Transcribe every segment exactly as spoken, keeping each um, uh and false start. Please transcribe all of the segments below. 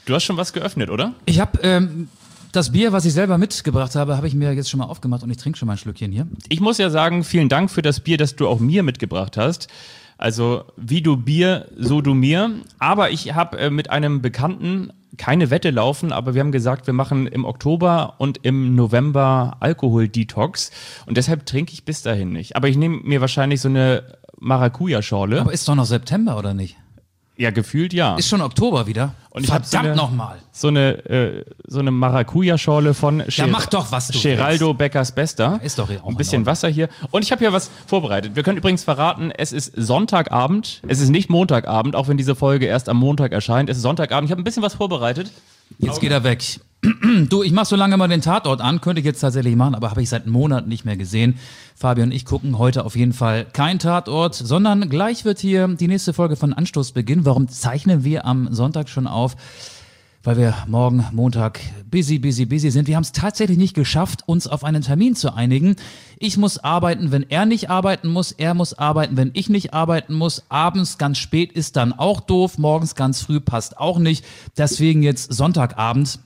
Du hast schon was geöffnet, oder? Ich habe ähm, das Bier, was ich selber mitgebracht habe, habe ich mir jetzt schon mal aufgemacht und ich trinke schon mal ein Schlückchen hier. Ich muss ja sagen, vielen Dank für das Bier, das du auch mir mitgebracht hast. Also wie du Bier, so du mir. Aber ich habe äh, mit einem Bekannten keine Wette laufen, aber wir haben gesagt, wir machen im Oktober und im November Alkohol-Detox und deshalb trinke ich bis dahin nicht. Aber ich nehme mir wahrscheinlich so eine Maracuja-Schorle. Aber ist doch noch September, oder nicht? Ja, gefühlt ja. Ist schon Oktober wieder. Und ich habe so eine, nochmal. So eine, äh, so eine Maracuja-Schorle von ja, mach doch, was du Geraldo Beckers Bester. Ist doch auch ein bisschen Wasser hier. Und ich habe hier was vorbereitet. Wir können übrigens verraten, es ist Sonntagabend. Es ist nicht Montagabend, auch wenn diese Folge erst am Montag erscheint. Es ist Sonntagabend. Ich habe ein bisschen was vorbereitet. Jetzt geht er weg. Du, ich mach so lange mal den Tatort an, könnte ich jetzt tatsächlich machen, aber habe ich seit Monaten nicht mehr gesehen. Fabian und ich gucken heute auf jeden Fall kein Tatort, sondern gleich wird hier die nächste Folge von Anstoß beginnen. Warum zeichnen wir am Sonntag schon auf? Weil wir morgen, Montag, busy, busy, busy sind. Wir haben es tatsächlich nicht geschafft, uns auf einen Termin zu einigen. Ich muss arbeiten, wenn er nicht arbeiten muss. Er muss arbeiten, wenn ich nicht arbeiten muss. Abends ganz spät ist dann auch doof. Morgens ganz früh passt auch nicht. Deswegen jetzt Sonntagabend.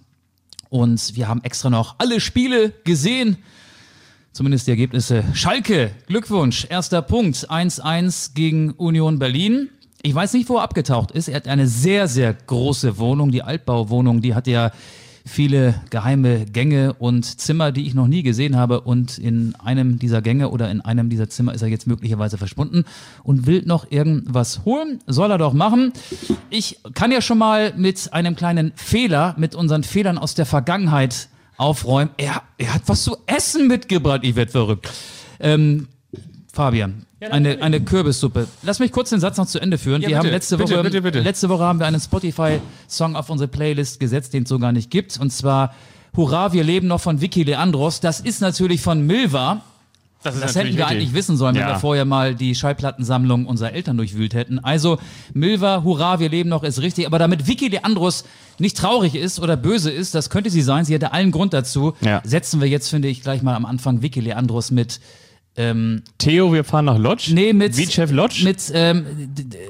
Und wir haben extra noch alle Spiele gesehen. Zumindest die Ergebnisse. Schalke, Glückwunsch, erster Punkt. eins eins gegen Union Berlin. Ich weiß nicht, wo er abgetaucht ist. Er hat eine sehr, sehr große Wohnung. Die Altbauwohnung, die hat ja viele geheime Gänge und Zimmer, die ich noch nie gesehen habe. Und in einem dieser Gänge oder in einem dieser Zimmer ist er jetzt möglicherweise verschwunden und will noch irgendwas holen. Soll er doch machen. Ich kann ja schon mal mit einem kleinen Fehler, mit unseren Fehlern aus der Vergangenheit aufräumen. Er, er hat was zu essen mitgebracht. Ich werd verrückt. Ähm, Fabian, eine, eine Kürbissuppe. Lass mich kurz den Satz noch zu Ende führen. Ja, wir bitte, haben letzte bitte, Woche, bitte, bitte. letzte Woche haben wir einen Spotify-Song auf unsere Playlist gesetzt, den es so gar nicht gibt. Und zwar Hurra, wir leben noch von Vicky Leandros. Das ist natürlich von Milva. Das, ist das hätten wir richtig. eigentlich wissen sollen, wenn Ja. wir vorher mal die Schallplattensammlung unserer Eltern durchwühlt hätten. Also Milva, Hurra, wir leben noch, ist richtig. Aber damit Vicky Leandros nicht traurig ist oder böse ist, das könnte sie sein, sie hätte allen Grund dazu, Ja. setzen wir jetzt, finde ich, gleich mal am Anfang Vicky Leandros mit Ähm, Theo, wir fahren nach Lodz? nee, mit, Vitschew Lodz? mit ähm, d- d-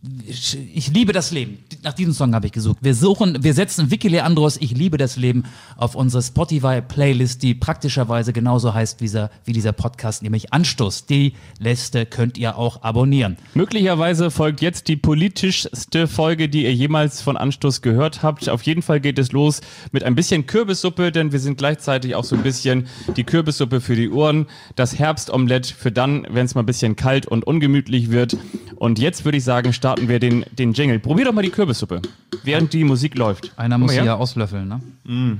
Ich liebe das Leben. Nach diesem Song habe ich gesucht. Wir suchen, wir setzen Vicky Leandros, Ich liebe das Leben, auf unsere Spotify-Playlist, die praktischerweise genauso heißt wie dieser, wie dieser Podcast, nämlich Anstoß. Die Liste könnt ihr auch abonnieren. Möglicherweise folgt jetzt die politischste Folge, die ihr jemals von Anstoß gehört habt. Auf jeden Fall geht es los mit ein bisschen Kürbissuppe, denn wir sind gleichzeitig auch so ein bisschen die Kürbissuppe für die Ohren, das Herbstomelett für dann, wenn es mal ein bisschen kalt und ungemütlich wird. Und jetzt würde ich sagen, starten wir den, den Jingle. Probier doch mal die Kürbissuppe, während die Musik läuft. Einer muss Komm sie her. ja auslöffeln, ne? Mm.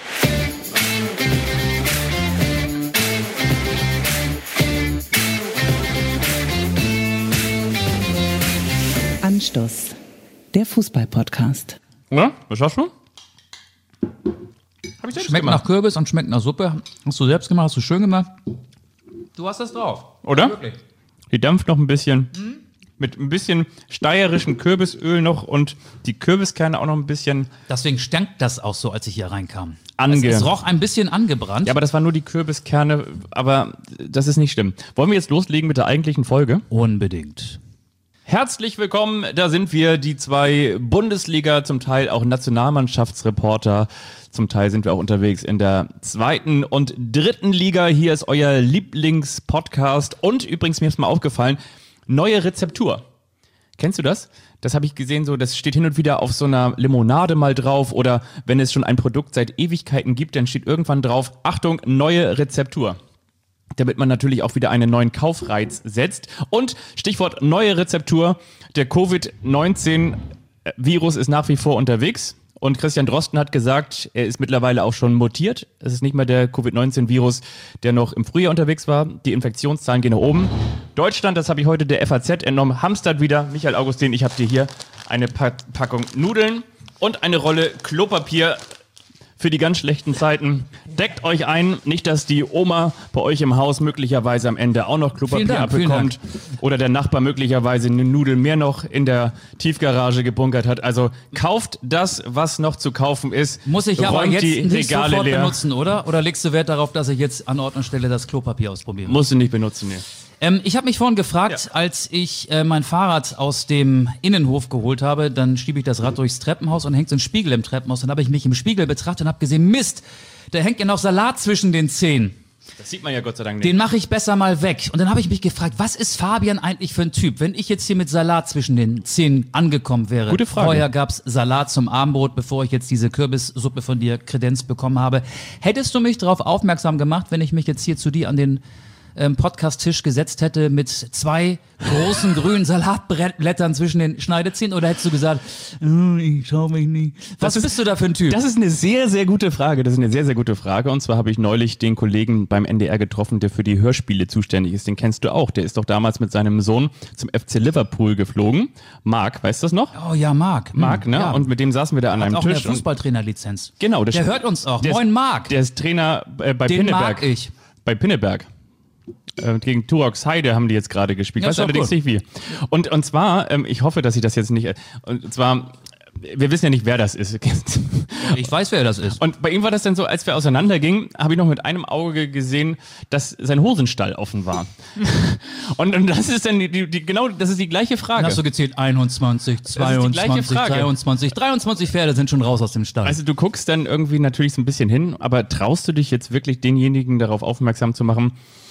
Anstoß, der Fußball-Podcast. Ja, was hast du? Hab ich selbst Schmeckt gemacht. nach Kürbis und schmeckt nach Suppe. Hast du selbst gemacht, hast du schön gemacht. Du hast das drauf. Oder? Wirklich. Die dampft noch ein bisschen. Mit ein bisschen steirischem Kürbisöl noch und die Kürbiskerne auch noch ein bisschen Deswegen stank das auch so, als ich hier reinkam. ange... Es roch ein bisschen angebrannt. Ja, aber das waren nur die Kürbiskerne, aber das ist nicht schlimm. Wollen wir jetzt loslegen mit der eigentlichen Folge? Unbedingt. Herzlich willkommen, da sind wir, die zwei Bundesliga, zum Teil auch Nationalmannschaftsreporter. Zum Teil sind wir auch unterwegs in der zweiten und dritten Liga. Hier ist euer Lieblingspodcast und übrigens, mir ist mal aufgefallen, neue Rezeptur. Kennst du das? Das habe ich gesehen, so, das steht hin und wieder auf so einer Limonade mal drauf oder wenn es schon ein Produkt seit Ewigkeiten gibt, dann steht irgendwann drauf, Achtung, neue Rezeptur. Damit man natürlich auch wieder einen neuen Kaufreiz setzt. Und Stichwort neue Rezeptur, der Covid neunzehn Virus ist nach wie vor unterwegs. Und Christian Drosten hat gesagt, er ist mittlerweile auch schon mutiert. Es ist nicht mehr der Covid neunzehn Virus, der noch im Frühjahr unterwegs war. Die Infektionszahlen gehen nach oben. Deutschland, das habe ich heute der F A Z entnommen, hamstert wieder. Michael Augustin, ich habe dir hier eine pa- Packung Nudeln und eine Rolle Klopapier für die ganz schlechten Zeiten. Deckt euch ein, nicht, dass die Oma bei euch im Haus möglicherweise am Ende auch noch Klopapier Vielen Dank, vielen abbekommt oder der Nachbar möglicherweise eine Nudel mehr noch in der Tiefgarage gebunkert hat. Also kauft das, was noch zu kaufen ist. Muss ich aber Räumt jetzt die nicht Regale sofort leer. benutzen, oder? Oder legst du Wert darauf, dass ich jetzt an Ort und Stelle das Klopapier ausprobiere? Musst du nicht benutzen, nee. Ähm, ich habe mich vorhin gefragt, ja. als ich äh, mein Fahrrad aus dem Innenhof geholt habe, dann schiebe ich das Rad durchs Treppenhaus und hängt so ein Spiegel im Treppenhaus. Dann habe ich mich im Spiegel betrachtet und habe gesehen, Mist, da hängt ja noch Salat zwischen den Zähnen. Das sieht man ja Gott sei Dank nicht. Den mache ich besser mal weg. Und dann habe ich mich gefragt, was ist Fabian eigentlich für ein Typ? Wenn ich jetzt hier mit Salat zwischen den Zähnen angekommen wäre. Gute Frage. Vorher gab's Salat zum Abendbrot, bevor ich jetzt diese Kürbissuppe von dir kredenzt bekommen habe. Hättest du mich darauf aufmerksam gemacht, wenn ich mich jetzt hier zu dir an den ähm, Podcast-Tisch gesetzt hätte mit zwei großen grünen Salatblättern zwischen den Schneidezähnen? Oder hättest du gesagt, oh, ich schau mich nicht. Was Das ist- bist du da für ein Typ? Das ist eine sehr, sehr gute Frage. Das ist eine sehr, sehr gute Frage. Und zwar habe ich neulich den Kollegen beim N D R getroffen, der für die Hörspiele zuständig ist. Den kennst du auch. Der ist doch damals mit seinem Sohn zum F C Liverpool geflogen. Marc, weißt du das noch? Oh ja, Marc. Marc, ne? Ja. Und mit dem saßen wir da an Hat einem auch Tisch. eine und- Fußballtrainerlizenz. Genau. Das Der stimmt. hört uns auch. Der ist- Moin Marc. Der ist Trainer äh, bei Den Pinneberg. mag ich. Bei Pinneberg. Äh, gegen Turox Heide haben die jetzt gerade gespielt. Ja, Weiß ist doch allerdings gut. nicht wie. Und, und zwar, ähm, ich hoffe, dass ich das jetzt nicht. Äh, und zwar, wir wissen ja nicht, wer das ist. Ich weiß, wer das ist. Und bei ihm war das dann so, als wir auseinandergingen, habe ich noch mit einem Auge gesehen, dass sein Hosenstall offen war. und, und das ist dann die, die, die, genau, das ist die gleiche Frage. Dann hast du gezählt einundzwanzig, die gleiche zweiundzwanzig, Frage. dreiundzwanzig. dreiundzwanzig Pferde sind schon raus aus dem Stall. Also du guckst dann irgendwie natürlich so ein bisschen hin, aber traust du dich jetzt wirklich denjenigen darauf aufmerksam zu machen?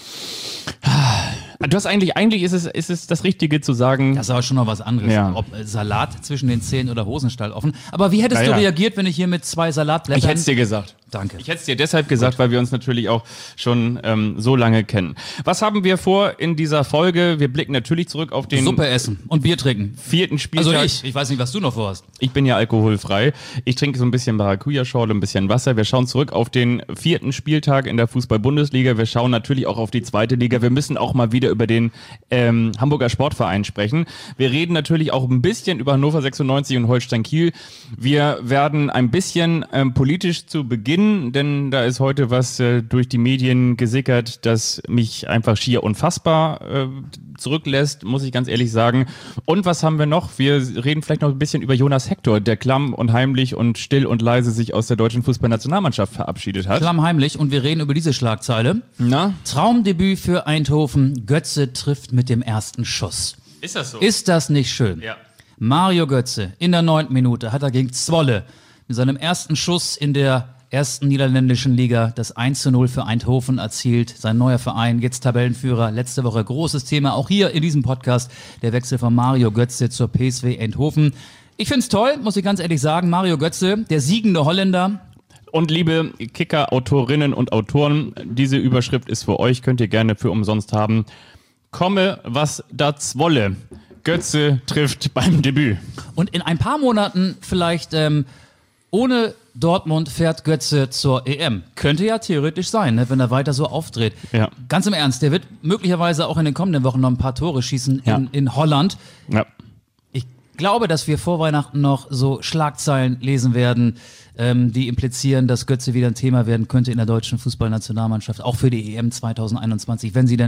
Du hast eigentlich, eigentlich ist es, ist es das Richtige zu sagen. Das ist aber schon noch was anderes. Ja. Ob äh, Salat zwischen den Zähnen oder Hosenstall offen. Aber wie hättest Ja, du ja. reagiert, wenn ich hier mit zwei Salatblättern... Ich hätte es dir gesagt. Danke. Ich hätte es dir deshalb gesagt, weil wir uns natürlich auch schon ähm, so lange kennen. Was haben wir vor in dieser Folge? Wir blicken natürlich zurück auf den Suppe essen und Bier trinken. vierten Spieltag. Also ich. Ich weiß nicht, was du noch vorhast. Ich bin ja alkoholfrei. Ich trinke so ein bisschen Maracuja-Schorle, ein bisschen Wasser. Wir schauen zurück auf den vierten Spieltag in der Fußball-Bundesliga. Wir schauen natürlich auch auf die zweite Liga. Wir müssen auch mal wieder über den ähm, Hamburger Sportverein sprechen. Wir reden natürlich auch ein bisschen über Hannover sechsundneunzig und Holstein Kiel. Wir werden ein bisschen ähm, politisch zu Beginn, denn da ist heute was äh, durch die Medien gesickert, das mich einfach schier unfassbar äh, zurücklässt, muss ich ganz ehrlich sagen. Und was haben wir noch? Wir reden vielleicht noch ein bisschen über Jonas Hector, der klamm und heimlich und still und leise sich aus der deutschen Fußballnationalmannschaft verabschiedet hat. Klammheimlich. Und wir reden über diese Schlagzeile. Na? Traumdebüt für Eindhoven. Götze trifft mit dem ersten Schuss. Ist das so? Ist das nicht schön? Ja. Mario Götze in der neunten Minute hat er gegen Zwolle mit seinem ersten Schuss in der ersten niederländischen Liga das eins zu null für Eindhoven erzielt. Sein neuer Verein, jetzt Tabellenführer. Letzte Woche großes Thema, auch hier in diesem Podcast, der Wechsel von Mario Götze zur P S V Eindhoven. Ich find's toll, muss ich ganz ehrlich sagen. Mario Götze, der siegende Holländer. Und liebe Kicker-Autorinnen und Autoren, diese Überschrift ist für euch, könnt ihr gerne für umsonst haben. Komme, was das wolle. Götze trifft beim Debüt. Und in ein paar Monaten vielleicht ähm, ohne Dortmund fährt Götze zur E M. Könnte ja theoretisch sein, ne, wenn er weiter so auftritt. Ja. Ganz im Ernst, der wird möglicherweise auch in den kommenden Wochen noch ein paar Tore schießen Ja. in, in Holland. Ja. Ich glaube, dass wir vor Weihnachten noch so Schlagzeilen lesen werden, ähm, die implizieren, dass Götze wieder ein Thema werden könnte in der deutschen Fußballnationalmannschaft, auch für die E M zwanzig einundzwanzig, wenn sie denn,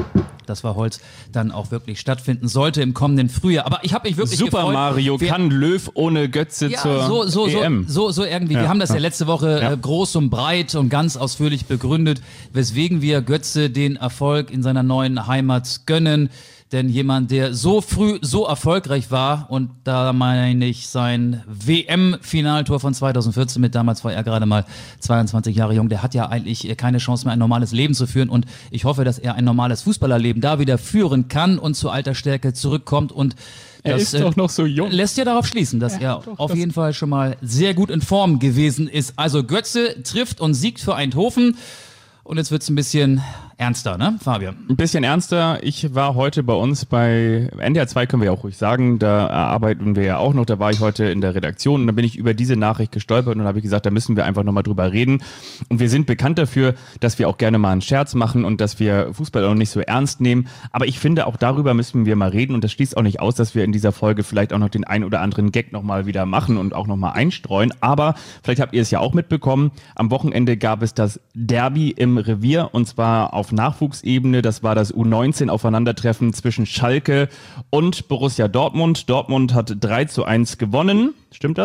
das war Holz, dann auch wirklich stattfinden sollte im kommenden Frühjahr. Aber ich habe mich wirklich Super gefreut. Mario, Wir- kann Löw ohne Götze ja, zur so, so, E M? so, so, so irgendwie. Wir Ja. haben das ja letzte Woche Ja. äh, groß und breit und ganz ausführlich begründet, weswegen wir Götze den Erfolg in seiner neuen Heimat gönnen. Denn jemand, der so früh so erfolgreich war, und da meine ich sein W M-Finaltor von zweitausendvierzehn mit, damals war er gerade mal zweiundzwanzig Jahre jung, der hat ja eigentlich keine Chance mehr, ein normales Leben zu führen. Und ich hoffe, dass er ein normales Fußballerleben da wieder führen kann und zu alter Stärke zurückkommt. Und Er das, ist äh, doch noch so jung. lässt ja darauf schließen, dass er auf jeden Fall schon mal sehr gut in Form gewesen ist. Also Götze trifft und siegt für Eindhoven. Und jetzt wird's ein bisschen ernster, ne, Fabian? Ein bisschen ernster. Ich war heute bei uns bei N D R zwei, können wir ja auch ruhig sagen, da arbeiten wir ja auch noch, da war ich heute in der Redaktion und da bin ich über diese Nachricht gestolpert und habe ich gesagt, da müssen wir einfach nochmal drüber reden. Und wir sind bekannt dafür, dass wir auch gerne mal einen Scherz machen und dass wir Fußball auch nicht so ernst nehmen. Aber ich finde, auch darüber müssen wir mal reden und das schließt auch nicht aus, dass wir in dieser Folge vielleicht auch noch den ein oder anderen Gag nochmal wieder machen und auch nochmal einstreuen. Aber vielleicht habt ihr es ja auch mitbekommen, am Wochenende gab es das Derby im Revier und zwar auf Nachwuchsebene. Das war das U neunzehn Aufeinandertreffen zwischen Schalke und Borussia Dortmund. Dortmund hat drei zu eins gewonnen. Stimmt das?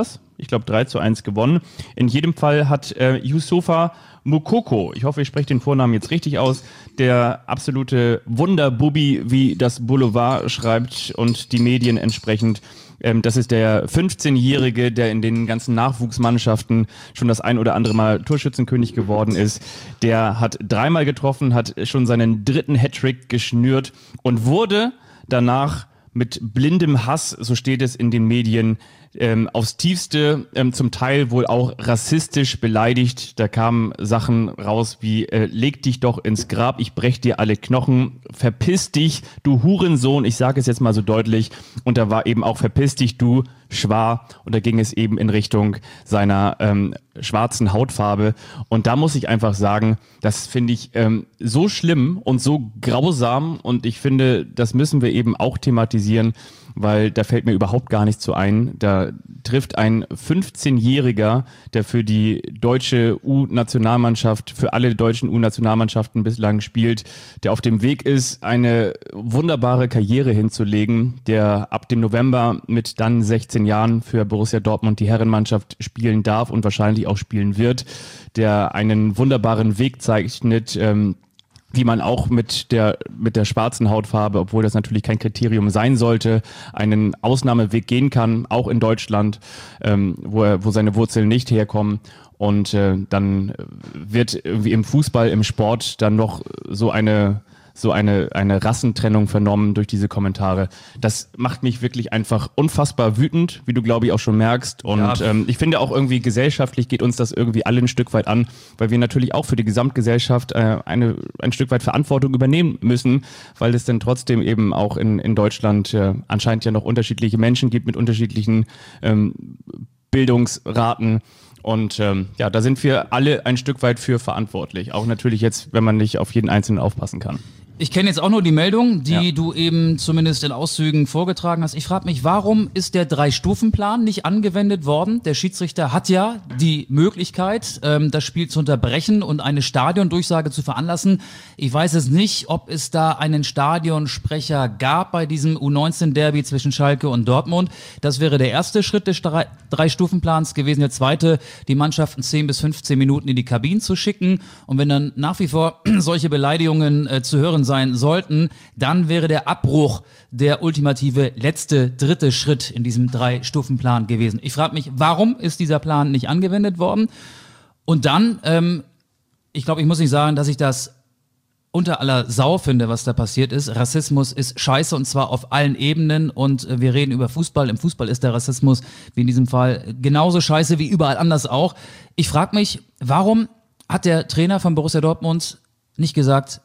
ich glaube drei zu eins gewonnen. In jedem Fall hat äh, Youssoufa Moukoko, ich hoffe, ich spreche den Vornamen jetzt richtig aus, der absolute Wunderbubi, wie das Boulevard schreibt und die Medien entsprechend. Ähm, das ist der fünfzehnjährige, der in den ganzen Nachwuchsmannschaften schon das ein oder andere Mal Torschützenkönig geworden ist. Der hat dreimal getroffen, hat schon seinen dritten Hattrick geschnürt und wurde danach mit blindem Hass, so steht es in den Medien, ähm, aufs Tiefste, ähm, zum Teil wohl auch rassistisch beleidigt. Da kamen Sachen raus wie, äh, leg dich doch ins Grab, ich brech dir alle Knochen, verpiss dich, du Hurensohn, ich sage es jetzt mal so deutlich. Und da war eben auch verpiss dich, du Schwar. Und da ging es eben in Richtung seiner ähm, schwarzen Hautfarbe. Und da muss ich einfach sagen, das finde ich ähm, so schlimm und so grausam. Und ich finde, das müssen wir eben auch thematisieren, weil da fällt mir überhaupt gar nichts zu ein. Da trifft ein fünfzehnjähriger, der für die deutsche U-Nationalmannschaft, für alle deutschen U-Nationalmannschaften bislang spielt, der auf dem Weg ist, eine wunderbare Karriere hinzulegen, der ab dem November mit dann sechzehn Jahren für Borussia Dortmund die Herrenmannschaft spielen darf und wahrscheinlich auch spielen wird, der einen wunderbaren Weg zeichnet, ähm, wie man auch mit der mit der schwarzen Hautfarbe, obwohl das natürlich kein Kriterium sein sollte, einen Ausnahmeweg gehen kann, auch in Deutschland, ähm, wo er, wo seine Wurzeln nicht herkommen. Und äh, dann wird irgendwie im Fußball, im Sport dann noch so eine so eine eine Rassentrennung vernommen durch diese Kommentare. Das macht mich wirklich einfach unfassbar wütend, wie du, glaube ich, auch schon merkst. Und ja. ähm, ich finde auch irgendwie gesellschaftlich geht uns das irgendwie alle ein Stück weit an, weil wir natürlich auch für die Gesamtgesellschaft äh, eine ein Stück weit Verantwortung übernehmen müssen, weil es dann trotzdem eben auch in in Deutschland äh, anscheinend ja noch unterschiedliche Menschen gibt mit unterschiedlichen ähm, Bildungsraten. Und ähm, ja, da sind wir alle ein Stück weit für verantwortlich. Auch natürlich jetzt, wenn man nicht auf jeden Einzelnen aufpassen kann. Ich kenne jetzt auch nur die Meldung, die Ja. du eben zumindest in Auszügen vorgetragen hast. Ich frage mich, warum ist der Drei-Stufen-Plan nicht angewendet worden? Der Schiedsrichter hat ja die Möglichkeit, ähm, das Spiel zu unterbrechen und eine Stadiondurchsage zu veranlassen. Ich weiß es nicht, ob es da einen Stadionsprecher gab bei diesem U neunzehn Derby zwischen Schalke und Dortmund. Das wäre der erste Schritt des Drei- Drei-Stufen-Plans gewesen. Der zweite, die Mannschaften zehn bis fünfzehn Minuten in die Kabinen zu schicken. Und wenn dann nach wie vor solche Beleidigungen äh, zu hören sein sollten, dann wäre der Abbruch der ultimative letzte, dritte Schritt in diesem Drei-Stufen-Plan gewesen. Ich frage mich, warum ist dieser Plan nicht angewendet worden? Und dann, ähm, ich glaube, ich muss nicht sagen, dass ich das unter aller Sau finde, was da passiert ist. Rassismus ist scheiße und zwar auf allen Ebenen und äh, wir reden über Fußball. Im Fußball ist der Rassismus, wie in diesem Fall, genauso scheiße wie überall anders auch. Ich frage mich, warum hat der Trainer von Borussia Dortmund nicht gesagt,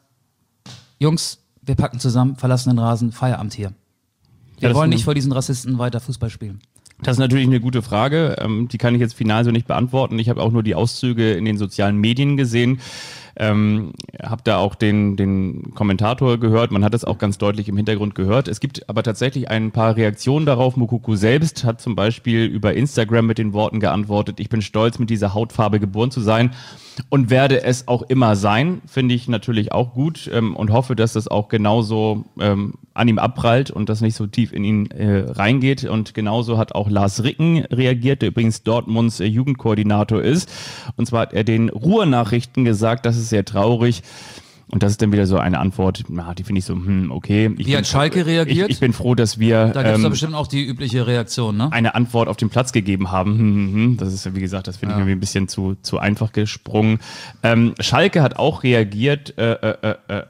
Jungs, wir packen zusammen, verlassen den Rasen, Feierabend hier. Wir Ja, wollen das- nicht vor diesen Rassisten weiter Fußball spielen. Das ist natürlich eine gute Frage, ähm, die kann ich jetzt final so nicht beantworten. Ich habe auch nur die Auszüge in den sozialen Medien gesehen, ähm, habe da auch den, den Kommentator gehört, man hat es auch ganz deutlich im Hintergrund gehört. Es gibt aber tatsächlich ein paar Reaktionen darauf. Moukoko selbst hat zum Beispiel über Instagram mit den Worten geantwortet, ich bin stolz, mit dieser Hautfarbe geboren zu sein und werde es auch immer sein, finde ich natürlich auch gut ähm, und hoffe, dass das auch genauso ähm, an ihm abprallt und das nicht so tief in ihn äh, reingeht. Und genauso hat auch Lars Ricken reagiert, der übrigens Dortmunds äh, Jugendkoordinator ist. Und zwar hat er den Ruhr-Nachrichten gesagt, das ist sehr traurig. Und das ist dann wieder so eine Antwort, na, die finde ich so, hm, okay. Ich Wie bin hat Schalke froh, reagiert? Ich, ich bin froh, dass wir Da gibt es ähm, da bestimmt auch die übliche Reaktion, ne? eine Antwort auf den Platz gegeben haben. Hm, hm, hm. Das ist, wie gesagt, das finde ich Ja. irgendwie ein bisschen zu, zu einfach gesprungen. Ähm, Schalke hat auch reagiert, äh, äh, äh, äh,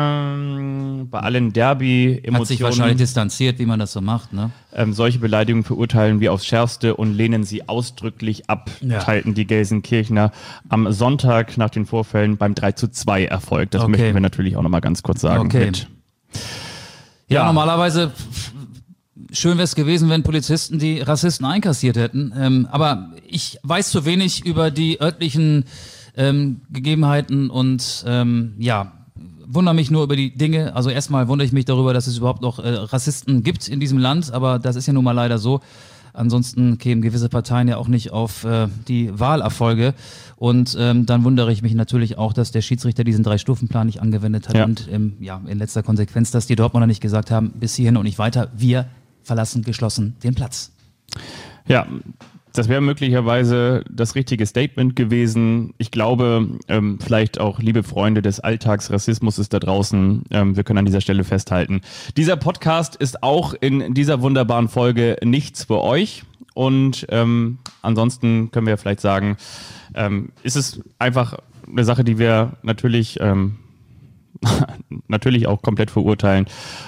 ähm, bei allen Derby-Emotionen. Hat sich wahrscheinlich distanziert, wie man das so macht, ne? Ähm, solche Beleidigungen verurteilen wir aufs Schärfste und lehnen sie ausdrücklich ab, Ja. teilten die Gelsenkirchner am Sonntag nach den Vorfällen beim drei zu zwei Erfolg. Das Okay. möchten wir natürlich auch nochmal ganz kurz sagen. Okay. Mit. Ja, Ja. normalerweise schön wäre es gewesen, wenn Polizisten die Rassisten einkassiert hätten. Ähm, aber ich weiß zu wenig über die örtlichen ähm, Gegebenheiten und ähm, ja, wundere mich nur über die Dinge. Also erstmal wundere ich mich darüber, dass es überhaupt noch äh, Rassisten gibt in diesem Land, aber das ist ja nun mal leider so. Ansonsten kämen gewisse Parteien ja auch nicht auf äh, die Wahlerfolge. Und ähm, dann wundere ich mich natürlich auch, dass der Schiedsrichter diesen Drei-Stufen-Plan nicht angewendet hat. Ja. Und ähm, ja, in letzter Konsequenz, dass die Dortmunder nicht gesagt haben, bis hierhin und nicht weiter, wir verlassen geschlossen den Platz. Ja, Das wäre möglicherweise das richtige Statement gewesen. Ich glaube, ähm, vielleicht auch, liebe Freunde des Alltagsrassismus ist da draußen, ähm, wir können an dieser Stelle festhalten. Dieser Podcast ist auch in dieser wunderbaren Folge nichts für euch. Und ähm, ansonsten können wir vielleicht sagen, ähm, ist es einfach eine Sache, die wir natürlich, ähm, natürlich auch komplett verurteilen.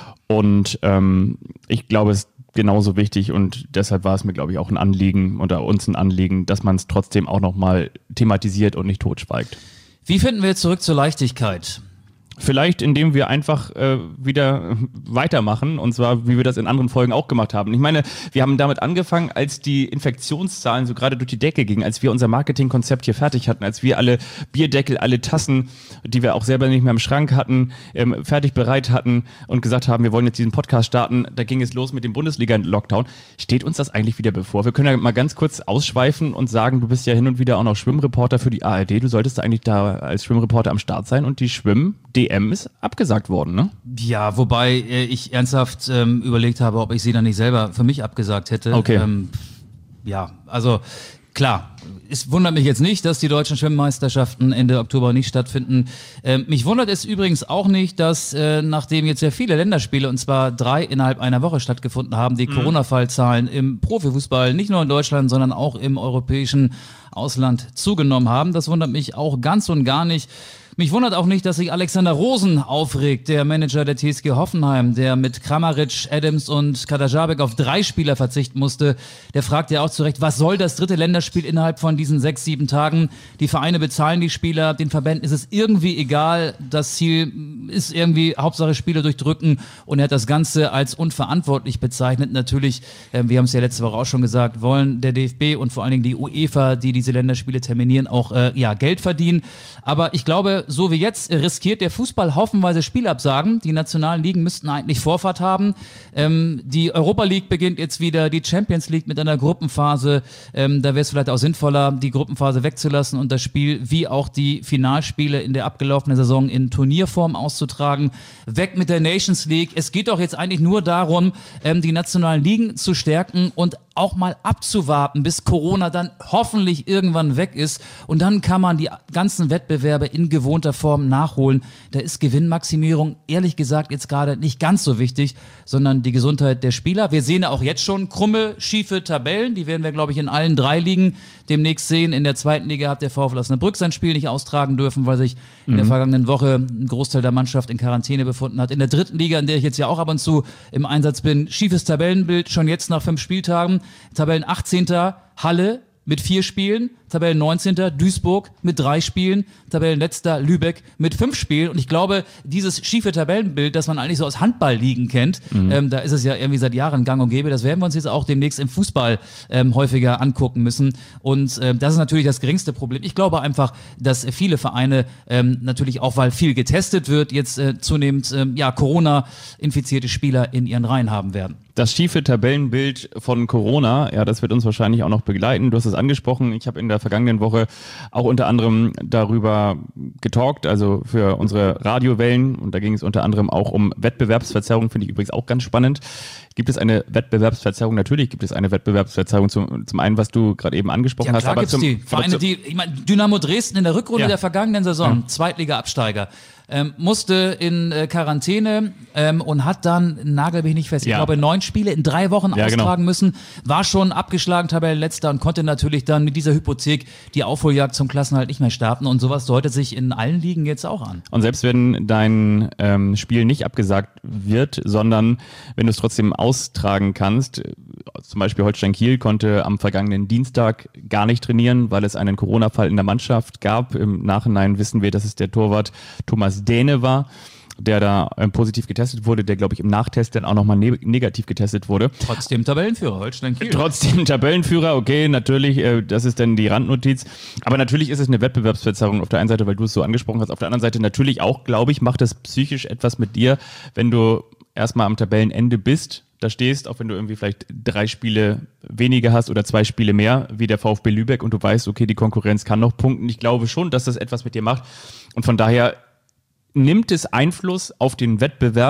Und ähm, ich glaube, es genauso wichtig und deshalb war es mir, glaube ich, auch ein Anliegen oder uns ein Anliegen, dass man es trotzdem auch nochmal thematisiert und nicht totschweigt. Wie finden wir jetzt zurück zur Leichtigkeit? Vielleicht, indem wir einfach äh, wieder weitermachen, und zwar, wie wir das in anderen Folgen auch gemacht haben. Ich meine, wir haben damit angefangen, als die Infektionszahlen so gerade durch die Decke gingen, als wir unser Marketingkonzept hier fertig hatten, als wir alle Bierdeckel, alle Tassen, die wir auch selber nicht mehr im Schrank hatten, ähm, fertig bereit hatten und gesagt haben, wir wollen jetzt diesen Podcast starten. Da ging es los mit dem Bundesliga-Lockdown. Steht uns das eigentlich wieder bevor? Wir können ja mal ganz kurz ausschweifen und sagen, du bist ja hin und wieder auch noch Schwimmreporter für die A R D. Du solltest eigentlich da als Schwimmreporter am Start sein und die Schwimmen D M ist abgesagt worden, ne? Ja, wobei äh, ich ernsthaft ähm, überlegt habe, ob ich sie dann nicht selber für mich abgesagt hätte. Okay. Ähm, ja, also klar, es wundert mich jetzt nicht, dass die deutschen Schwimmmeisterschaften Ende Oktober nicht stattfinden. Ähm, mich wundert es übrigens auch nicht, dass äh, nachdem jetzt sehr viele Länderspiele, und zwar drei innerhalb einer Woche stattgefunden haben, die mhm. Corona-Fallzahlen im Profifußball, nicht nur in Deutschland, sondern auch im europäischen Ausland zugenommen haben. Das wundert mich auch ganz und gar nicht. Mich wundert auch nicht, dass sich Alexander Rosen aufregt, der Manager der T S G Hoffenheim, der mit Kramaric, Adams und Kadajabek auf drei Spieler verzichten musste. Der fragt ja auch zu Recht, was soll das dritte Länderspiel innerhalb von diesen sechs, sieben Tagen? Die Vereine bezahlen die Spieler, den Verbänden ist es irgendwie egal. Das Ziel ist irgendwie Hauptsache Spiele durchdrücken, und er hat das Ganze als unverantwortlich bezeichnet. Natürlich, äh, wir haben es ja letzte Woche auch schon gesagt, wollen der D F B und vor allen Dingen die UEFA, die diese Länderspiele terminieren, auch äh, ja Geld verdienen. Aber ich glaube, so wie jetzt riskiert der Fußball haufenweise Spielabsagen. Die nationalen Ligen müssten eigentlich Vorfahrt haben. Ähm, die Europa League beginnt jetzt wieder, die Champions League mit einer Gruppenphase. Ähm, da wäre es vielleicht auch sinnvoller, die Gruppenphase wegzulassen und das Spiel wie auch die Finalspiele in der abgelaufenen Saison in Turnierform auszutragen. Weg mit der Nations League. Es geht doch jetzt eigentlich nur darum, ähm, die nationalen Ligen zu stärken und auch mal abzuwarten, bis Corona dann hoffentlich irgendwann weg ist, und dann kann man die ganzen Wettbewerbe in gewohnter Form nachholen. Da ist Gewinnmaximierung ehrlich gesagt jetzt gerade nicht ganz so wichtig, sondern die Gesundheit der Spieler. Wir sehen ja auch jetzt schon krumme, schiefe Tabellen, die werden wir, glaube ich, in allen drei Ligen demnächst sehen. In der zweiten Liga hat der VfL Osnabrück sein Spiel nicht austragen dürfen, weil sich mhm. in der vergangenen Woche ein Großteil der Mannschaft in Quarantäne befunden hat. In der dritten Liga, in der ich jetzt ja auch ab und zu im Einsatz bin, schiefes Tabellenbild, schon jetzt nach fünf Spieltagen. Tabellen achtzehnter Halle mit vier Spielen, Tabellen neunzehnter Duisburg mit drei Spielen, Tabellenletzter Lübeck mit fünf Spielen. Und ich glaube, dieses schiefe Tabellenbild, das man eigentlich so aus Handballligen kennt, mhm. ähm, da ist es ja irgendwie seit Jahren gang und gäbe, das werden wir uns jetzt auch demnächst im Fußball ähm, häufiger angucken müssen. Und ähm, das ist natürlich das geringste Problem. Ich glaube einfach, dass viele Vereine ähm, natürlich auch, weil viel getestet wird, jetzt äh, zunehmend ähm, ja, Corona-infizierte Spieler in ihren Reihen haben werden. Das schiefe Tabellenbild von Corona, ja, das wird uns wahrscheinlich auch noch begleiten. Du hast es angesprochen. Ich habe in der vergangenen Woche auch unter anderem darüber getalkt, also für unsere Radiowellen. Und da ging es unter anderem auch um Wettbewerbsverzerrung, finde ich übrigens auch ganz spannend. Gibt es eine Wettbewerbsverzerrung? Natürlich gibt es eine Wettbewerbsverzerrung. Zum, zum einen, was du gerade eben angesprochen ja, hast. Klar, aber gibt's zum, die Vereine, die, ich meine, Dynamo Dresden in der Rückrunde ja. der vergangenen Saison, ja. Zweitliga-Absteiger. Ähm, musste in äh, Quarantäne ähm, und hat dann, nagel mich nicht fest, ja. ich glaube neun Spiele in drei Wochen ja, austragen genau. müssen, war schon abgeschlagen, Tabellenletzter, und konnte natürlich dann mit dieser Hypothek die Aufholjagd zum Klassenerhalt nicht mehr starten, und sowas deutet sich in allen Ligen jetzt auch an. Und selbst wenn dein ähm, Spiel nicht abgesagt wird, sondern wenn du es trotzdem austragen kannst, zum Beispiel Holstein Kiel konnte am vergangenen Dienstag gar nicht trainieren, weil es einen Corona-Fall in der Mannschaft gab. Im Nachhinein wissen wir, dass es der Torwart Thomas Dähne war, der da ähm, positiv getestet wurde, der, glaube ich, im Nachtest dann auch nochmal ne- negativ getestet wurde. Trotzdem Tabellenführer, Holstein Kiel. Trotzdem Tabellenführer, okay, natürlich, äh, das ist dann die Randnotiz. Aber natürlich ist es eine Wettbewerbsverzerrung auf der einen Seite, weil du es so angesprochen hast. Auf der anderen Seite natürlich auch, glaube ich, macht das psychisch etwas mit dir, wenn du erstmal am Tabellenende bist, da stehst, auch wenn du irgendwie vielleicht drei Spiele weniger hast oder zwei Spiele mehr, wie der VfB Lübeck, und du weißt, okay, die Konkurrenz kann noch punkten. Ich glaube schon, dass das etwas mit dir macht. Und von daher nimmt es Einfluss auf den Wettbewerb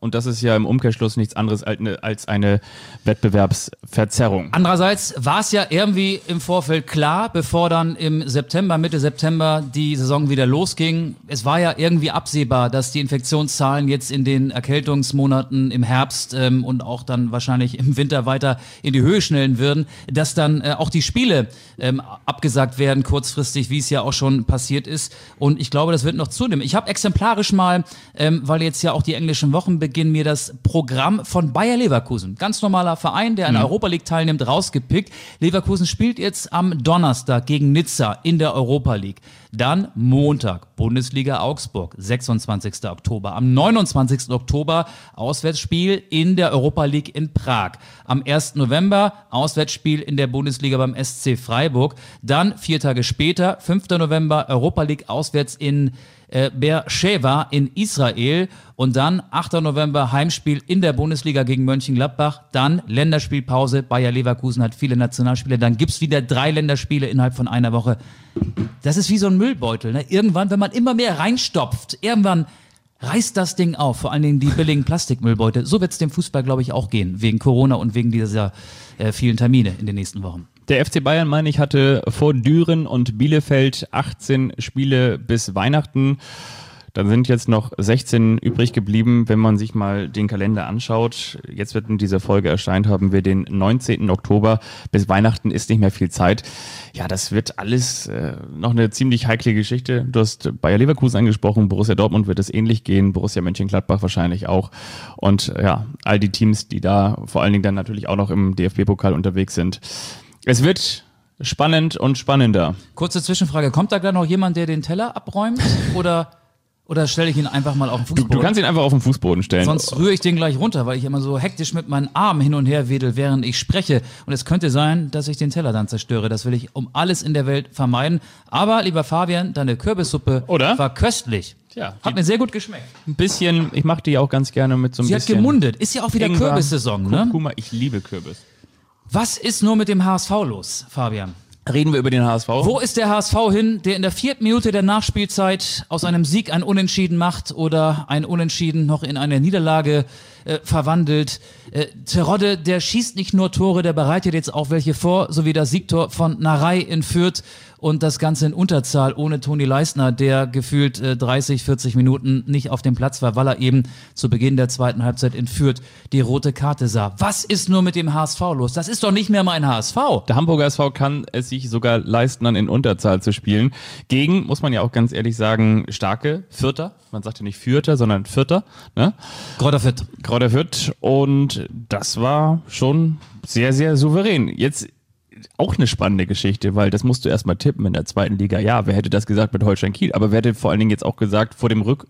Und das ist ja im Umkehrschluss nichts anderes als eine Wettbewerbsverzerrung. Andererseits war es ja irgendwie im Vorfeld klar, bevor dann im September, Mitte September die Saison wieder losging. Es war ja irgendwie absehbar, dass die Infektionszahlen jetzt in den Erkältungsmonaten im Herbst ähm, und auch dann wahrscheinlich im Winter weiter in die Höhe schnellen würden, dass dann äh, auch die Spiele ähm, abgesagt werden kurzfristig, wie es ja auch schon passiert ist. Und ich glaube, das wird noch zunehmen. Ich habe exemplarisch mal, ähm, weil jetzt ja auch die englischen Wochen beginnen, mir das Programm von Bayer Leverkusen, ganz normaler Verein, der an der mhm. Europa League teilnimmt, rausgepickt. Leverkusen spielt jetzt am Donnerstag gegen Nizza in der Europa League. Dann Montag, Bundesliga Augsburg, sechsundzwanzigster Oktober. Am neunundzwanzigsten Oktober Auswärtsspiel in der Europa League in Prag. Am ersten November Auswärtsspiel in der Bundesliga beim S C Freiburg. Dann vier Tage später, fünfter November, Europa League auswärts in äh, Beersheva in Israel. Und dann achter November Heimspiel in der Bundesliga gegen Mönchengladbach. Dann Länderspielpause. Bayer Leverkusen hat viele Nationalspiele. Dann gibt's wieder drei Länderspiele innerhalb von einer Woche. Das ist wie so ein Müllbeutel. Ne? Irgendwann, wenn man immer mehr reinstopft, irgendwann reißt das Ding auf. Vor allen Dingen die billigen Plastikmüllbeutel. So wird's dem Fußball, glaube ich, auch gehen. Wegen Corona und wegen dieser äh, vielen Termine in den nächsten Wochen. Der F C Bayern, meine ich, hatte vor Düren und Bielefeld achtzehn Spiele bis Weihnachten. Dann sind jetzt noch sechzehn übrig geblieben, wenn man sich mal den Kalender anschaut. Jetzt wird in dieser Folge erscheint, haben wir den neunzehnten Oktober. Bis Weihnachten ist nicht mehr viel Zeit. Ja, das wird alles äh, noch eine ziemlich heikle Geschichte. Du hast Bayer Leverkusen angesprochen, Borussia Dortmund wird es ähnlich gehen, Borussia Mönchengladbach wahrscheinlich auch. Und ja, all die Teams, die da vor allen Dingen dann natürlich auch noch im D F B-Pokal unterwegs sind. Es wird spannend und spannender. Kurze Zwischenfrage, kommt da gerade noch jemand, der den Teller abräumt oder... Oder stelle ich ihn einfach mal auf den Fußboden? Du, du kannst ihn einfach auf den Fußboden stellen. Sonst rühre ich den gleich runter, weil ich immer so hektisch mit meinen Armen hin und her wedel, während ich spreche. Und es könnte sein, dass ich den Teller dann zerstöre. Das will ich um alles in der Welt vermeiden. Aber, lieber Fabian, deine Kürbissuppe Oder? war köstlich. Tja, hat mir sehr gut geschmeckt. Ein bisschen, ich mache die auch ganz gerne mit so ein Sie bisschen... Sie hat gemundet. Ist ja auch wieder Ingwer, Kürbissaison, ne? Kurkuma, ich liebe Kürbis. Was ist nur mit dem H S V los, Fabian? Reden wir über den H S V? Wo ist der H S V hin, der in der vierten Minute der Nachspielzeit aus einem Sieg ein Unentschieden macht oder ein Unentschieden noch in eine Niederlage äh, verwandelt? Äh, Terodde, der schießt nicht nur Tore, der bereitet jetzt auch welche vor, sowie das Siegtor von Narei in Fürth und das Ganze in Unterzahl ohne Toni Leistner, der gefühlt äh, dreißig, vierzig Minuten nicht auf dem Platz war, weil er eben zu Beginn der zweiten Halbzeit in Fürth die rote Karte sah. Was ist nur mit dem H S V los? Das ist doch nicht mehr mein H S V. Der Hamburger S V kann es sich sogar leisten, dann in Unterzahl zu spielen. Gegen, muss man ja auch ganz ehrlich sagen, starke Vierter. Man sagt ja nicht Vierter, sondern Vierter. Ne? Greuther Fürth. Greuther Fürth. Und das war schon sehr, sehr souverän. Jetzt auch eine spannende Geschichte, weil das musst du erstmal tippen in der zweiten Liga. Ja, wer hätte das gesagt mit Holstein Kiel? Aber wer hätte vor allen Dingen jetzt auch gesagt, vor dem Rück-,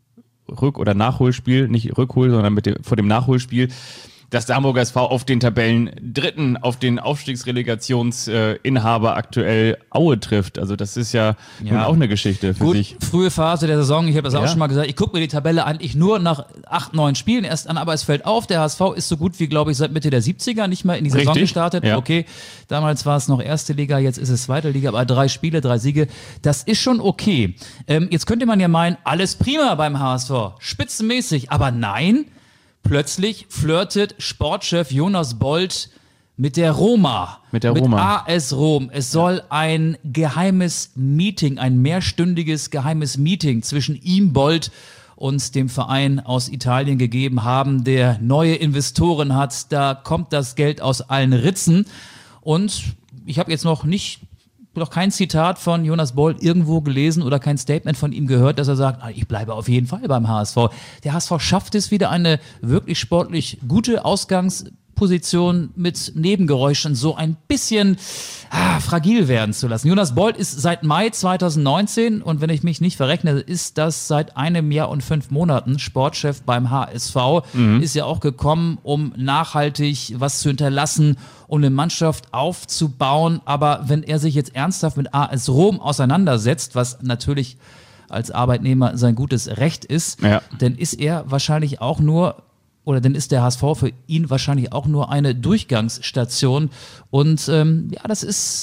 Rück- oder Nachholspiel, nicht Rückhol, sondern mit dem, vor dem Nachholspiel, dass der Hamburger S V auf den Tabellendritten, auf den Aufstiegsrelegationsinhaber äh, aktuell Aue trifft. Also das ist ja, ja. nun auch eine Geschichte für Gut, sich. Frühe Phase der Saison, ich habe das ja. auch schon mal gesagt, ich gucke mir die Tabelle eigentlich nur nach acht, neun Spielen erst an, aber es fällt auf, der H S V ist so gut wie, glaube ich, seit Mitte der siebziger nicht mehr in die Saison Richtig? gestartet. Ja. Okay, damals war es noch erste Liga, jetzt ist es zweite Liga, aber drei Spiele, drei Siege, das ist schon okay. Ähm, jetzt könnte man ja meinen, alles prima beim H S V, spitzenmäßig, aber nein, plötzlich flirtet Sportchef Jonas Bold mit der Roma. Mit der mit Roma. A S Rom. Es soll ein geheimes Meeting, ein mehrstündiges geheimes Meeting zwischen ihm, Bold, und dem Verein aus Italien gegeben haben, der neue Investoren hat. Da kommt das Geld aus allen Ritzen. Und ich habe jetzt noch nicht noch kein Zitat von Jonas Bold irgendwo gelesen oder kein Statement von ihm gehört, dass er sagt, ich bleibe auf jeden Fall beim H S V. Der H S V schafft es wieder, eine wirklich sportlich gute Ausgangsposition mit Nebengeräuschen so ein bisschen ah, fragil werden zu lassen. Jonas Bold ist seit Mai zweitausendneunzehn und wenn ich mich nicht verrechne, ist das seit einem Jahr und fünf Monaten Sportchef beim H S V. Mhm. Ist ja auch gekommen, um nachhaltig was zu hinterlassen, um eine Mannschaft aufzubauen. Aber wenn er sich jetzt ernsthaft mit A S Rom auseinandersetzt, was natürlich als Arbeitnehmer sein gutes Recht ist, ja. dann ist er wahrscheinlich auch nur, oder dann ist der H S V für ihn wahrscheinlich auch nur eine Durchgangsstation. Und ähm, ja, das ist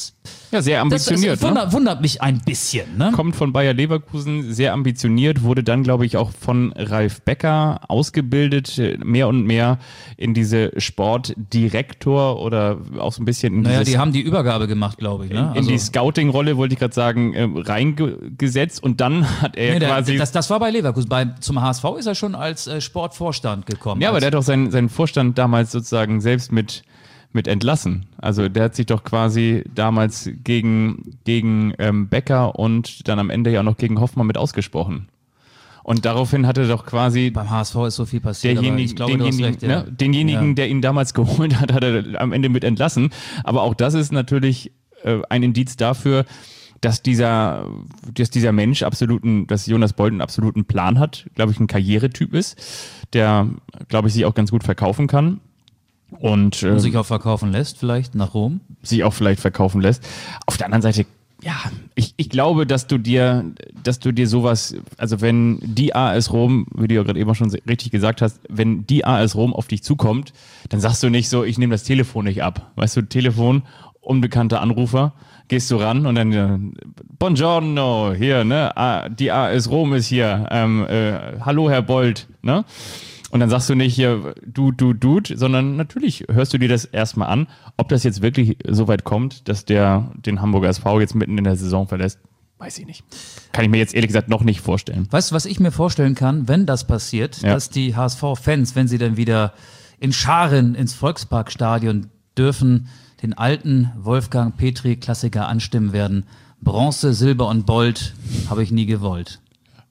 Ja, sehr ambitioniert. Das, das wundert, ne? wundert mich ein bisschen. Ne? Kommt von Bayer Leverkusen, sehr ambitioniert, wurde dann, glaube ich, auch von Ralf Becker ausgebildet, mehr und mehr in diese Sportdirektor oder auch so ein bisschen in, Naja, dieses, die haben die Übergabe gemacht, glaube ich. Ne? in, in Also, die Scouting-Rolle, wollte ich gerade sagen, äh, reingesetzt und dann hat er nee, der, quasi... das, das war bei Leverkusen. Bei, zum H S V ist er schon als äh, Sportvorstand gekommen. ja, aber als, der hat doch seinen, seinen Vorstand damals sozusagen selbst mit... mit entlassen. Also der hat sich doch quasi damals gegen, gegen ähm, Becker und dann am Ende ja auch noch gegen Hoffmann mit ausgesprochen. Und daraufhin hatte doch quasi beim H S V ist so viel passiert, aber derjenige, ich glaube, du hast denjenigen, recht. Ja. ne, denjenigen Ja. der ihn damals geholt hat, hat er am Ende mit entlassen. Aber auch das ist natürlich äh, ein Indiz dafür, dass dieser, dass dieser Mensch absoluten, dass Jonas Bold einen absoluten Plan hat, glaube ich, ein Karrieretyp ist, der, glaube ich, sich auch ganz gut verkaufen kann. Und, äh, Und sich auch verkaufen lässt, vielleicht nach Rom. sich auch vielleicht verkaufen lässt. Auf der anderen Seite, ja, ich, ich glaube, dass du dir, dass du dir sowas, also wenn die A S Rom, wie du ja gerade eben schon richtig gesagt hast, wenn die A S Rom auf dich zukommt, dann sagst du nicht so, ich nehme das Telefon nicht ab. Weißt du, Telefon, unbekannter Anrufer, gehst du ran und dann, äh, Buongiorno, hier, ne, ah, die A S Rom ist hier, ähm, äh, hallo Herr Bold, ne? Und dann sagst du nicht hier, du, du, du, sondern natürlich hörst du dir das erstmal an. Ob das jetzt wirklich so weit kommt, dass der den Hamburger S V jetzt mitten in der Saison verlässt, weiß ich nicht. Kann ich mir jetzt ehrlich gesagt noch nicht vorstellen. Weißt du, was ich mir vorstellen kann, wenn das passiert, Ja. dass die H S V-Fans, wenn sie dann wieder in Scharen ins Volksparkstadion dürfen, den alten Wolfgang Petri-Klassiker anstimmen werden. Bronze, Silber und Bold habe ich nie gewollt.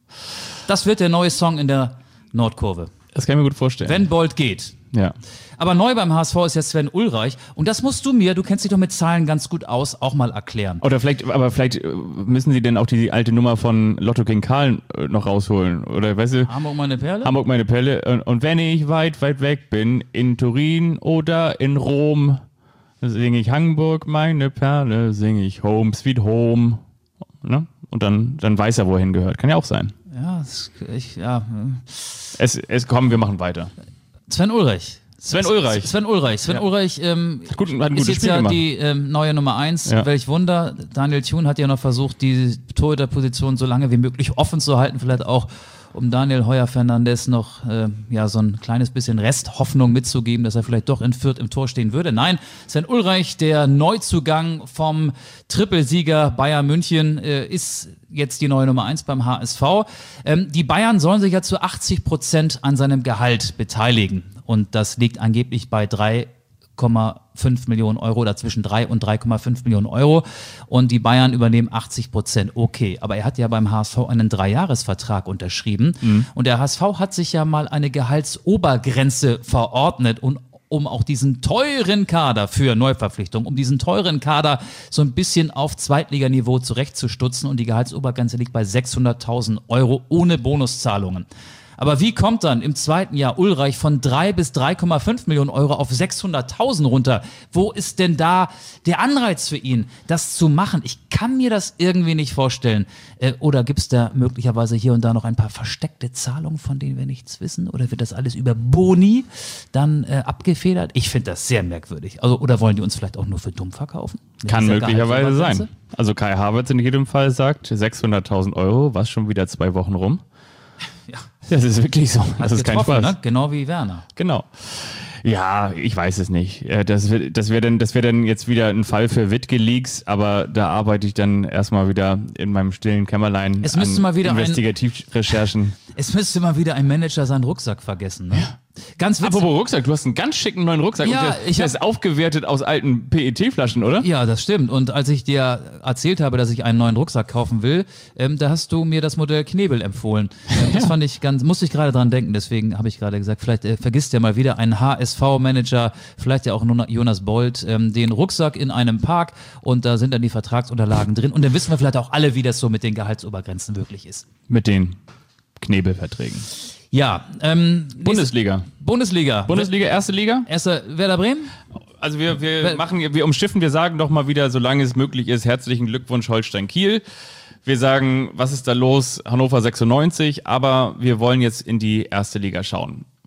Das wird der neue Song in der Nordkurve. Das kann ich mir gut vorstellen. Wenn Bold geht. ja. Aber neu beim H S V ist jetzt Sven Ulreich. Und das musst du mir, du kennst dich doch mit Zahlen ganz gut aus, auch mal erklären. Oder vielleicht, aber vielleicht äh, müssen sie denn auch die alte Nummer von Lotto King Karl äh, noch rausholen. Oder weißt du, Hamburg meine Perle? Hamburg meine Pelle. Und, und wenn ich weit, weit weg bin, in Turin oder in Rom, singe ich Hamburg meine Perle, singe ich Home Sweet Home. Ne? Und dann, dann weiß er, wo er hingehört. Kann ja auch sein. Ja, das, ich, ja. Es, es kommen, wir machen weiter. Sven Ulreich. Sven Ulreich. Sven Ulreich. Sven Ja. Ulreich ähm, Gut, hat ein ist gutes jetzt Spiel ja gemacht. die ähm, neue Nummer eins. Ja. Welch Wunder. Daniel Thune hat ja noch versucht, die Torhüterposition so lange wie möglich offen zu halten. Vielleicht auch, um Daniel Heuer-Fernandes noch äh, ja, so ein kleines bisschen Resthoffnung mitzugeben, dass er vielleicht doch in Fürth im Tor stehen würde. Nein, Sven Ulreich, der Neuzugang vom Trippelsieger Bayern München, äh, ist jetzt die neue Nummer eins beim H S V. Ähm, die Bayern sollen sich ja zu achtzig Prozent an seinem Gehalt beteiligen. Und das liegt angeblich bei drei Komma fünf Millionen Euro oder zwischen drei und drei Komma fünf Millionen Euro. Und die Bayern übernehmen achtzig Prozent. Okay, aber er hat ja beim H S V einen Dreijahresvertrag unterschrieben. Mhm. Und der H S V hat sich ja mal eine Gehaltsobergrenze verordnet und um auch diesen teuren Kader für Neuverpflichtungen, um diesen teuren Kader so ein bisschen auf Zweitliganiveau zurechtzustutzen. Und die Gehaltsobergrenze liegt bei sechshunderttausend Euro ohne Bonuszahlungen. Aber wie kommt dann im zweiten Jahr Ulreich von drei bis drei Komma fünf Millionen Euro auf sechshunderttausend runter? Wo ist denn da der Anreiz für ihn, das zu machen? Ich kann mir das irgendwie nicht vorstellen. Äh, oder gibt es da möglicherweise hier und da noch ein paar versteckte Zahlungen, von denen wir nichts wissen? Oder wird das alles über Boni dann äh, abgefedert? Ich finde das sehr merkwürdig. Also, oder wollen die uns vielleicht auch nur für dumm verkaufen? Mit Kann dieser möglicherweise Gehaltsobergrenze? sein. Also Kai Havertz in jedem Fall sagt, sechshunderttausend Euro, was schon wieder zwei Wochen rum. Ja. Das ist wirklich so. Das ist kein Spaß. Ne? Genau wie Werner. Genau. Ja, ich weiß es nicht. Äh, Das wäre das wär dann, das wär dann jetzt wieder ein Fall für Wittge-Leaks, aber da arbeite ich dann erstmal wieder in meinem stillen Kämmerlein Es müsste an mal wieder ein- Investigativrecherchen. Es müsste mal wieder ein Manager seinen Rucksack vergessen. Ne? Ganz witzig. Apropos Rucksack, du hast einen ganz schicken neuen Rucksack. Ja, und der, ich der hab- ist aufgewertet aus alten P E T-Flaschen, oder? Ja, das stimmt. Und als ich dir erzählt habe, dass ich einen neuen Rucksack kaufen will, ähm, da hast du mir das Modell Knebel empfohlen. Ähm, das fand ich ganz, musste ich gerade dran denken. Deswegen habe ich gerade gesagt, vielleicht äh, vergisst ja mal wieder ein H S V-Manager, vielleicht ja auch nur Jonas Bold, ähm, den Rucksack in einem Park und da sind dann die Vertragsunterlagen drin. Und dann wissen wir vielleicht auch alle, wie das so mit den Gehaltsobergrenzen wirklich ist. Mit den Knebelverträgen. Ja, ähm, Bundesliga. Bundesliga. Bundesliga, erste Liga? Erster Werder Bremen? Also wir, wir Wel- machen, wir umschiffen, wir sagen doch mal wieder, solange es möglich ist, herzlichen Glückwunsch Holstein Kiel. Wir sagen, was ist da los? Hannover sechsundneunzig, aber wir wollen jetzt in die erste Liga schauen.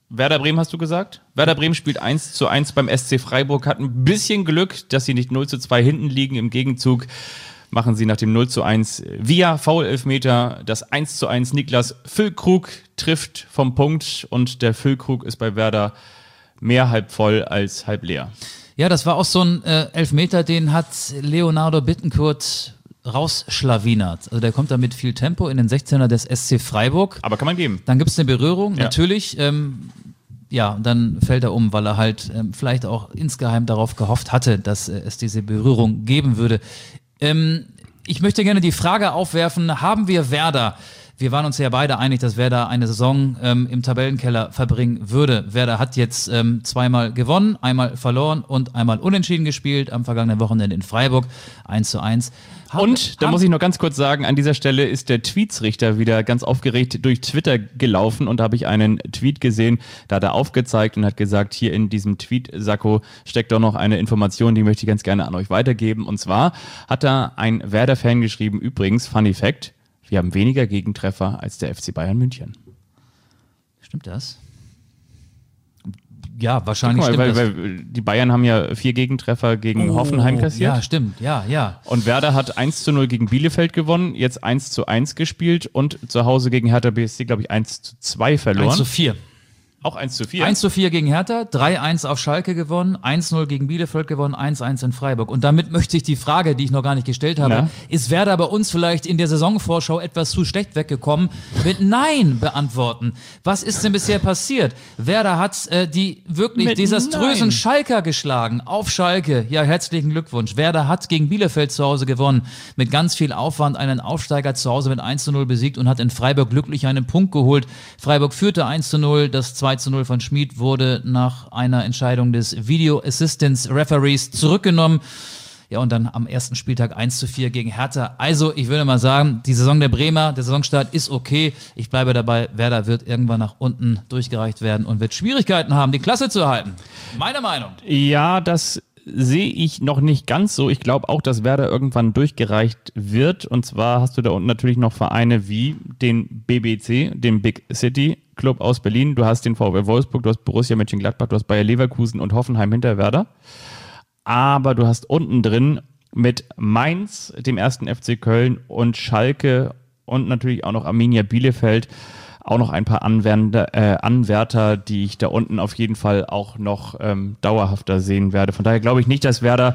Werder Bremen hast du gesagt? Werder Bremen spielt eins zu eins beim S C Freiburg, hat ein bisschen Glück, dass sie nicht null zu zwei hinten liegen. Im Gegenzug machen sie nach dem null zu eins via Foul-Elfmeter das eins zu eins. Niklas Füllkrug trifft vom Punkt und der Füllkrug ist bei Werder mehr halb voll als halb leer. Ja, das war auch so ein äh, Elfmeter, den hat Leonardo Bittencourt rausschlawinert. Also der kommt da mit viel Tempo in den sechzehner des S C Freiburg. Aber kann man geben. Dann gibt es eine Berührung, Ja. natürlich. Ähm, ja, und dann fällt er um, weil er halt ähm, vielleicht auch insgeheim darauf gehofft hatte, dass äh, es diese Berührung geben würde. Ähm, ich möchte gerne die Frage aufwerfen, haben wir Werder? Wir waren uns ja beide einig, dass Werder eine Saison ähm, im Tabellenkeller verbringen würde. Werder hat jetzt ähm, zweimal gewonnen, einmal verloren und einmal unentschieden gespielt am vergangenen Wochenende in Freiburg, eins zu eins. Haben, Und da haben, muss ich noch ganz kurz sagen, an dieser Stelle ist der Tweetsrichter wieder ganz aufgeregt durch Twitter gelaufen und da habe ich einen Tweet gesehen, da hat er aufgezeigt und hat gesagt, hier in diesem Tweet-Sakko steckt doch noch eine Information, die möchte ich ganz gerne an euch weitergeben. Und zwar hat da ein Werder-Fan geschrieben, übrigens, Funny Fact, wir haben weniger Gegentreffer als der F C Bayern München. Stimmt das? Ja, wahrscheinlich Guck mal, stimmt weil, das. weil die Bayern haben ja vier Gegentreffer gegen Oh, Hoffenheim kassiert. Ja, stimmt, ja, ja. Und Werder hat eins zu null gegen Bielefeld gewonnen, jetzt eins zu eins gespielt und zu Hause gegen Hertha B S C, glaube ich, eins zu zwei verloren. eins zu vier. Auch eins zu vier. eins zu vier gegen Hertha, drei eins auf Schalke gewonnen, eins null gegen Bielefeld gewonnen, eins eins in Freiburg. Und damit möchte ich die Frage, die ich noch gar nicht gestellt habe, Na? ist Werder bei uns vielleicht in der Saisonvorschau etwas zu schlecht weggekommen, mit Nein beantworten. Was ist denn bisher passiert? Werder hat äh, die wirklich Mit desaströsen Nein. Schalker geschlagen, auf Schalke. Ja, herzlichen Glückwunsch. Werder hat gegen Bielefeld zu Hause gewonnen, mit ganz viel Aufwand einen Aufsteiger zu Hause mit eins zu null besiegt und hat in Freiburg glücklich einen Punkt geholt. Freiburg führte eins zu null, das zwei zu null von Schmid wurde nach einer Entscheidung des Video Assistance Referees zurückgenommen. Ja, und dann am ersten Spieltag eins zu vier gegen Hertha. Also, ich würde mal sagen, die Saison der Bremer, der Saisonstart ist okay. Ich bleibe dabei, Werder wird irgendwann nach unten durchgereicht werden und wird Schwierigkeiten haben, die Klasse zu halten. Meine Meinung. Ja, das sehe ich noch nicht ganz so. Ich glaube auch, dass Werder irgendwann durchgereicht wird. Und zwar hast du da unten natürlich noch Vereine wie den B B C, den Big City Club aus Berlin. Du hast den VfL Wolfsburg, du hast Borussia Mönchengladbach, du hast Bayer Leverkusen und Hoffenheim hinter Werder. Aber du hast unten drin mit Mainz, dem ersten F C Köln und Schalke und natürlich auch noch Arminia Bielefeld auch noch ein paar Anwender, äh, Anwärter, die ich da unten auf jeden Fall auch noch ähm, dauerhafter sehen werde. Von daher glaube ich nicht, dass Werder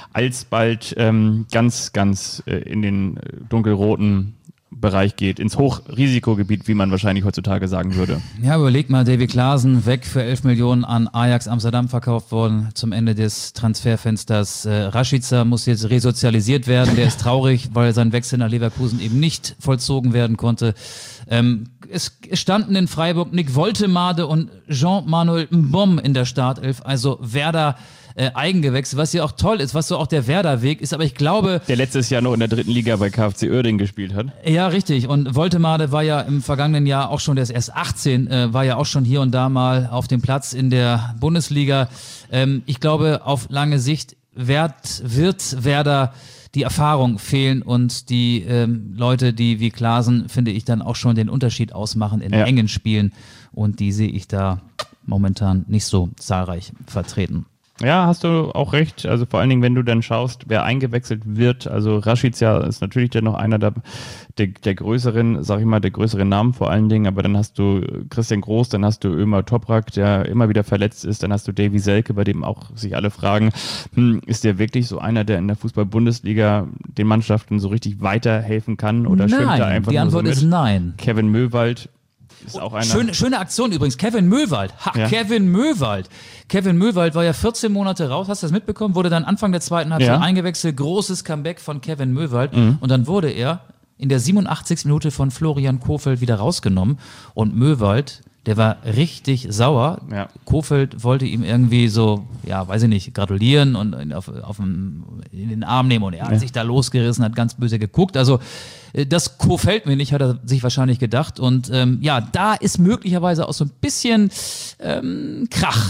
alsbald ähm, ganz, ganz äh, in den äh, dunkelroten Bereich geht, ins Hochrisikogebiet, wie man wahrscheinlich heutzutage sagen würde. Ja, überleg mal, Davy Klaassen weg für elf Millionen an Ajax Amsterdam verkauft worden zum Ende des Transferfensters. Äh, Rashica muss jetzt resozialisiert werden, der ist traurig, weil sein Wechsel nach Leverkusen eben nicht vollzogen werden konnte. Ähm, es standen in Freiburg Nick Woltemade und Jean-Manuel Mbom in der Startelf, also Werder äh, Eigengewächse, was ja auch toll ist, was so auch der Werder-Weg ist, aber ich glaube... Der letztes Jahr noch in der dritten Liga bei K F C Uerdingen gespielt hat. Ja, richtig. Und Woltemade war ja im vergangenen Jahr auch schon, der ist erst achtzehn, äh, war ja auch schon hier und da mal auf dem Platz in der Bundesliga. Ähm, ich glaube, auf lange Sicht wird, wird Werder die Erfahrung fehlen und die ähm, Leute, die wie Klaassen, finde ich, dann auch schon den Unterschied ausmachen in Ja. engen Spielen. Und die sehe ich da momentan nicht so zahlreich vertreten. Ja, hast du auch recht. Also vor allen Dingen, wenn du dann schaust, wer eingewechselt wird. Also Rashica ist natürlich dann noch einer der, der, der größeren, sag ich mal, der größeren Namen vor allen Dingen. Aber dann hast du Christian Groß, dann hast du Ömer Toprak, der immer wieder verletzt ist. Dann hast du Davy Selke, bei dem auch sich alle fragen, hm, ist der wirklich so einer, der in der Fußball-Bundesliga den Mannschaften so richtig weiterhelfen kann? Oder schwimmt er Nein, einfach die nur Antwort so mit? ist nein. Kevin Möwald ist auch einer. Schöne, schöne Aktion übrigens. Kevin Möwald. Ha, Ja. Kevin Möwald. Kevin Möwald war ja vierzehn Monate raus. Hast du das mitbekommen? Wurde dann Anfang der zweiten Halbzeit Ja. eingewechselt. Großes Comeback von Kevin Möwald. Und dann wurde er in der siebenundachtzigsten Minute von Florian Kohfeldt wieder rausgenommen. Und Möwald, der war richtig sauer. Ja. Kohfeldt wollte ihm irgendwie so, ja, weiß ich nicht, gratulieren und ihn auf, auf den, in den Arm nehmen. Und er hat Ja. sich da losgerissen, hat ganz böse geguckt. Also äh, das gefällt mir nicht, hat er sich wahrscheinlich gedacht. Und ähm, ja, da ist möglicherweise auch so ein bisschen ähm, Krach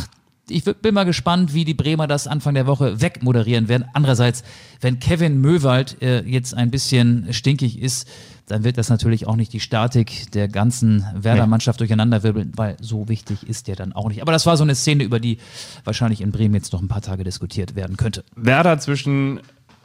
ich bin mal gespannt, wie die Bremer das Anfang der Woche wegmoderieren werden. Andererseits, wenn Kevin Möwald äh, jetzt ein bisschen stinkig ist, dann wird das natürlich auch nicht die Statik der ganzen Werder-Mannschaft nee. durcheinanderwirbeln, weil so wichtig ist der dann auch nicht. Aber das war so eine Szene, über die wahrscheinlich in Bremen jetzt noch ein paar Tage diskutiert werden könnte. Werder zwischen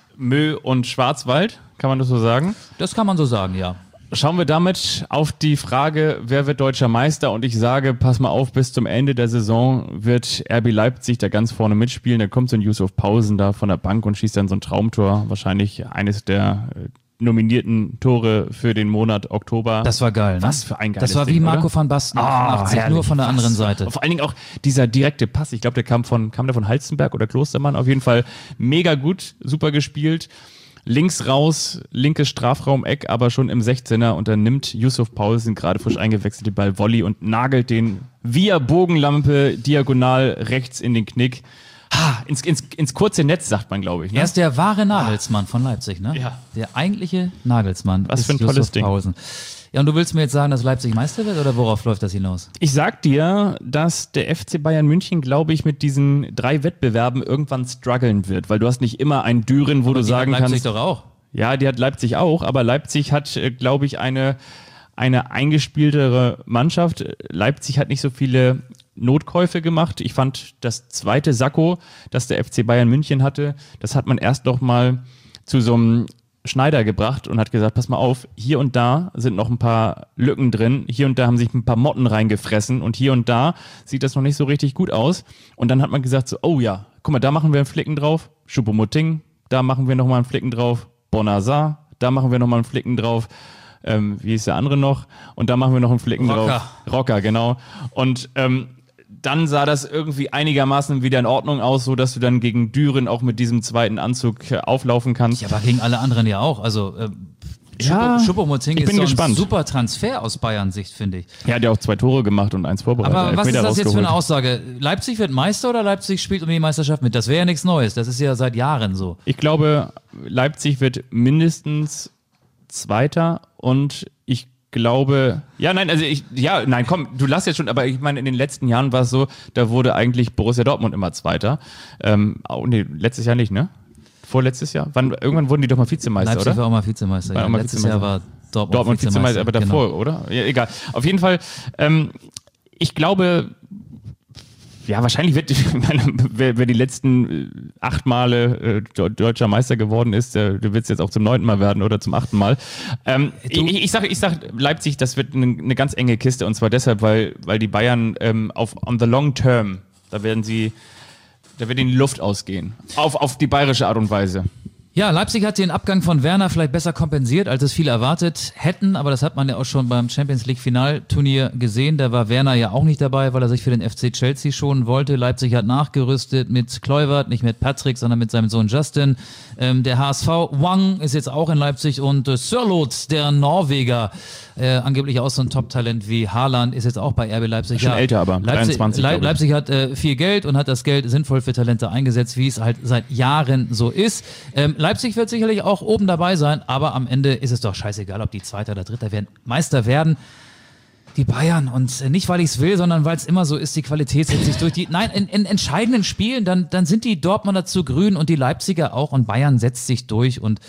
Mö und Schwarzwald, kann man das so sagen? Das kann man so sagen, ja. Schauen wir damit auf die Frage, wer wird deutscher Meister? Und ich sage, pass mal auf, bis zum Ende der Saison wird R B Leipzig da ganz vorne mitspielen. Da kommt so ein Yusuf Pausen da von der Bank und schießt dann so ein Traumtor. Wahrscheinlich eines der nominierten Tore für den Monat Oktober. Das war geil, ne? Was für ein geiles Das war wie Ding, Marco oder? van Basten, Ah, achtundachtzig, herrlich. nur von der anderen Was? Seite. Vor allen Dingen auch dieser direkte Pass. Ich glaube, der kam von, kam der von Halstenberg oder Klostermann. Auf jeden Fall mega gut, super gespielt. Links raus, linkes Strafraum-Eck, aber schon im sechzehner und dann nimmt Yusuf Paulsen, gerade frisch eingewechselt, den Ball Volley und nagelt den via Bogenlampe diagonal rechts in den Knick. Ha, ins, ins, ins kurze Netz, sagt man, glaube ich. Ne? Er ist der wahre Nagelsmann von Leipzig, ne? Ja. Der eigentliche Nagelsmann. Was ist für ein tolles Yusuf Ding. Paulsen. Ja, und du willst mir jetzt sagen, dass Leipzig Meister wird oder worauf läuft das hinaus? Ich sag dir, dass der F C Bayern München, glaube ich, mit diesen drei Wettbewerben irgendwann strugglen wird, weil du hast nicht immer einen Düren, wo Aber du die sagen hat Leipzig kannst. doch auch. Ja, die hat Leipzig auch, aber Leipzig hat, äh, glaube ich, eine, eine eingespieltere Mannschaft. Leipzig hat nicht so viele Notkäufe gemacht. Ich fand das zweite Sakko, das der F C Bayern München hatte, das hat man erst noch mal zu so einem Schneider gebracht und hat gesagt, pass mal auf, hier und da sind noch ein paar Lücken drin, hier und da haben sich ein paar Motten reingefressen und hier und da sieht das noch nicht so richtig gut aus. Und dann hat man gesagt so, oh ja, guck mal, da machen wir einen Flicken drauf, Choupo-Moting, da machen wir nochmal einen Flicken drauf, Bonazar, da machen wir nochmal einen Flicken drauf, ähm, wie ist der andere noch? Und da machen wir noch einen Flicken Rocker. drauf. Rocker, genau. Und ähm, dann sah das irgendwie einigermaßen wieder in Ordnung aus, so dass du dann gegen Düren auch mit diesem zweiten Anzug äh, auflaufen kannst. Ja, aber gegen alle anderen ja auch. Also äh, Ja, Choupo-Moting ich ist bin so gespannt. ein super Transfer aus Bayern-Sicht, finde ich. Er hat ja auch zwei Tore gemacht und eins vorbereitet. Aber was ist Elfmeter das jetzt für eine rausgeholt. Aussage? Leipzig wird Meister oder Leipzig spielt um die Meisterschaft mit? Das wäre ja nichts Neues. Das ist ja seit Jahren so. Ich glaube, Leipzig wird mindestens Zweiter und ich glaube, ja, nein, also ich, ja, nein, komm, du lass jetzt schon, aber ich meine, in den letzten Jahren war es so, da wurde eigentlich Borussia Dortmund immer Zweiter. Ähm, oh, nee, letztes Jahr nicht, ne? Vorletztes Jahr? Wann, irgendwann wurden die doch mal Vizemeister, Leipzig oder? war auch mal Vizemeister. War Ja. auch mal Letztes Vizemeister. Jahr war Dortmund, Dortmund Vizemeister, aber davor, Genau. oder? Ja, egal. Auf jeden Fall, ähm, ich glaube, ja, wahrscheinlich wird, ich meine, wer, wer die letzten äh, acht Male äh, deutscher Meister geworden ist, der, der wird es jetzt auch zum neunten Mal werden oder zum achten Mal. Ähm, Du- ich, ich sage, ich sag, Leipzig, das wird eine, eine ganz enge Kiste und zwar deshalb, weil, weil die Bayern ähm, auf on the long term, da werden sie, da wird ihnen die Luft ausgehen. Auf, auf die bayerische Art und Weise. Ja, Leipzig hat den Abgang von Werner vielleicht besser kompensiert, als es viele erwartet hätten, aber das hat man ja auch schon beim Champions League Finalturnier gesehen. Da war Werner ja auch nicht dabei, weil er sich für den F C Chelsea schonen wollte. Leipzig hat nachgerüstet mit Kluivert, nicht mit Patrick, sondern mit seinem Sohn Justin. Ähm, der H S V Wang ist jetzt auch in Leipzig und äh, Sørloth, der Norweger, äh, angeblich auch so ein Top-Talent wie Haaland, ist jetzt auch bei R B Leipzig. Schon älter, aber Leipzig, dreiundzwanzig, Le glaub ich. Leipzig hat äh, viel Geld und hat das Geld sinnvoll für Talente eingesetzt, wie es halt seit Jahren so ist. Ähm, Leipzig wird sicherlich auch oben dabei sein, aber am Ende ist es doch scheißegal, ob die Zweiter oder Dritter werden. Meister werden die Bayern und nicht, weil ich es will, sondern weil es immer so ist, die Qualität setzt sich durch. Die, nein, in, in entscheidenden Spielen, dann, dann sind die Dortmunder zu grün und die Leipziger auch und Bayern setzt sich durch und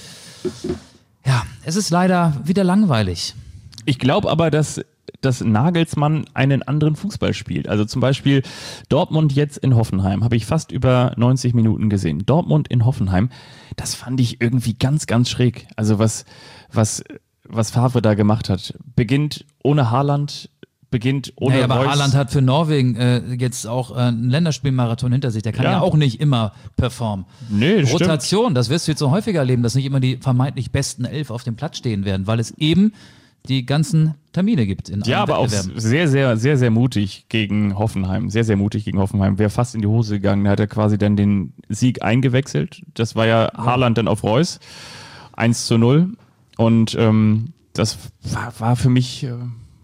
ja, es ist leider wieder langweilig. Ich glaube aber, dass, dass Nagelsmann einen anderen Fußball spielt. Also zum Beispiel Dortmund jetzt in Hoffenheim, habe ich fast über neunzig Minuten gesehen. Dortmund in Hoffenheim, das fand ich irgendwie ganz, ganz schräg. Also was, was, was Favre da gemacht hat. Beginnt ohne Haaland, beginnt ohne Naja, aber Reus. Haaland hat für Norwegen äh, jetzt auch äh, einen Länderspielmarathon hinter sich. Der kann ja, Ja. auch nicht immer performen. Nee, das Rotation, das wirst du jetzt so häufiger erleben, dass nicht immer die vermeintlich besten elf auf dem Platz stehen werden, weil es eben die ganzen Termine gibt in Ja, allen aber auch Wettbewerben. sehr, sehr, sehr, sehr mutig gegen Hoffenheim. Sehr, sehr mutig gegen Hoffenheim. Wäre fast in die Hose gegangen. Da hat er quasi dann den Sieg eingewechselt. Das war ja Haaland dann auf Reus. eins zu null. Und ähm, das war, war für mich, äh,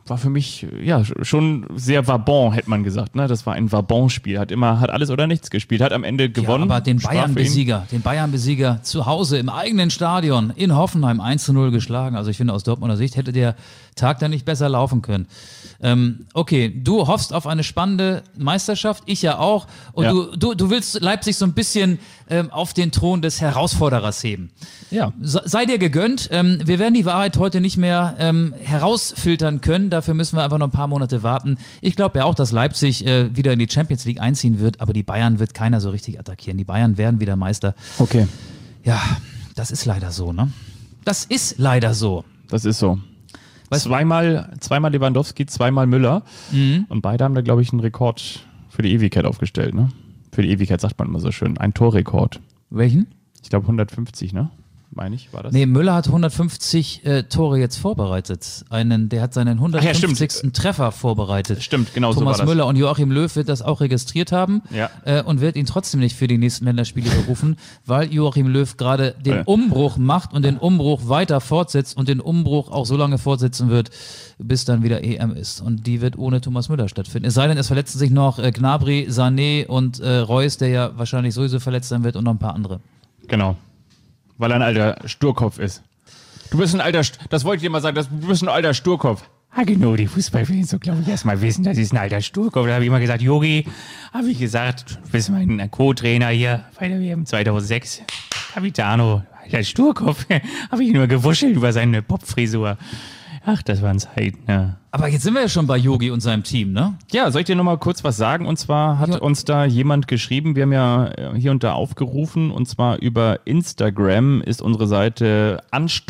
war für mich ja schon sehr Vabon, hätte man gesagt. Ne? Das war ein Vabon-Spiel. Hat immer, hat alles oder nichts gespielt, hat am Ende gewonnen. Ja, aber den Sprach für ihn. Bayern-Besieger, den Bayern-Besieger zu Hause im eigenen Stadion in Hoffenheim eins zu null geschlagen. Also ich finde, aus Dortmunder Sicht hätte der Tag dann nicht besser laufen können. Ähm, okay, du hoffst auf eine spannende Meisterschaft, ich ja auch. Und Ja. du, du, du willst Leipzig so ein bisschen ähm, auf den Thron des Herausforderers heben. Ja. Se- Sei dir gegönnt. Ähm, wir werden die Wahrheit heute nicht mehr ähm, herausfiltern können. Dafür müssen wir einfach noch ein paar Monate warten. Ich glaube ja auch, dass Leipzig äh, wieder in die Champions League einziehen wird, aber die Bayern wird keiner so richtig attackieren. Die Bayern werden wieder Meister. Okay, Ja, das ist leider so, ne? Das ist leider so. das ist so. Weißt du- zweimal, zweimal Lewandowski, zweimal Müller. Mhm. Und beide haben da, glaube ich, einen Rekord für die Ewigkeit aufgestellt. Ne? Für die Ewigkeit sagt man immer so schön. Ein Torrekord. Welchen? Ich glaube hundertfünfzig, ne? Meine ich, war das? Nee, Müller hat hundertfünfzig äh, Tore jetzt vorbereitet. Einen, der hat seinen hundertfünfzigsten Treffer vorbereitet. Stimmt, genau so Thomas war das. Müller und Joachim Löw wird das auch registriert haben Ja. äh, und wird ihn trotzdem nicht für die nächsten Länderspiele berufen, weil Joachim Löw gerade den Ja. Umbruch macht und den Umbruch weiter fortsetzt und den Umbruch auch so lange fortsetzen wird, bis dann wieder E M ist. Und die wird ohne Thomas Müller stattfinden. Es sei denn, es verletzen sich noch äh, Gnabry, Sané und äh, Reus, der ja wahrscheinlich sowieso verletzt sein wird, und noch ein paar andere. Genau. Weil er ein alter Sturkopf ist. Du bist ein alter, St- das wollte ich dir mal sagen, das, du bist ein alter Sturkopf. Ah, genau, die Fußballfans, so glaube ich, erstmal wissen, das ist ein alter Sturkopf. Da habe ich immer gesagt, Yogi, habe ich gesagt, du bist mein Co-Trainer hier bei der W M zweitausendsechs. Capitano, alter Sturkopf, habe ich nur gewuschelt über seine Popfrisur. Ach, das waren Zeiten, ja. Aber jetzt sind wir ja schon bei Yogi und seinem Team, ne? Ja, soll ich dir noch mal kurz was sagen? Und zwar hat Ja. uns da jemand geschrieben, wir haben ja äh, hier und da aufgerufen, und zwar über Instagram ist unsere Seite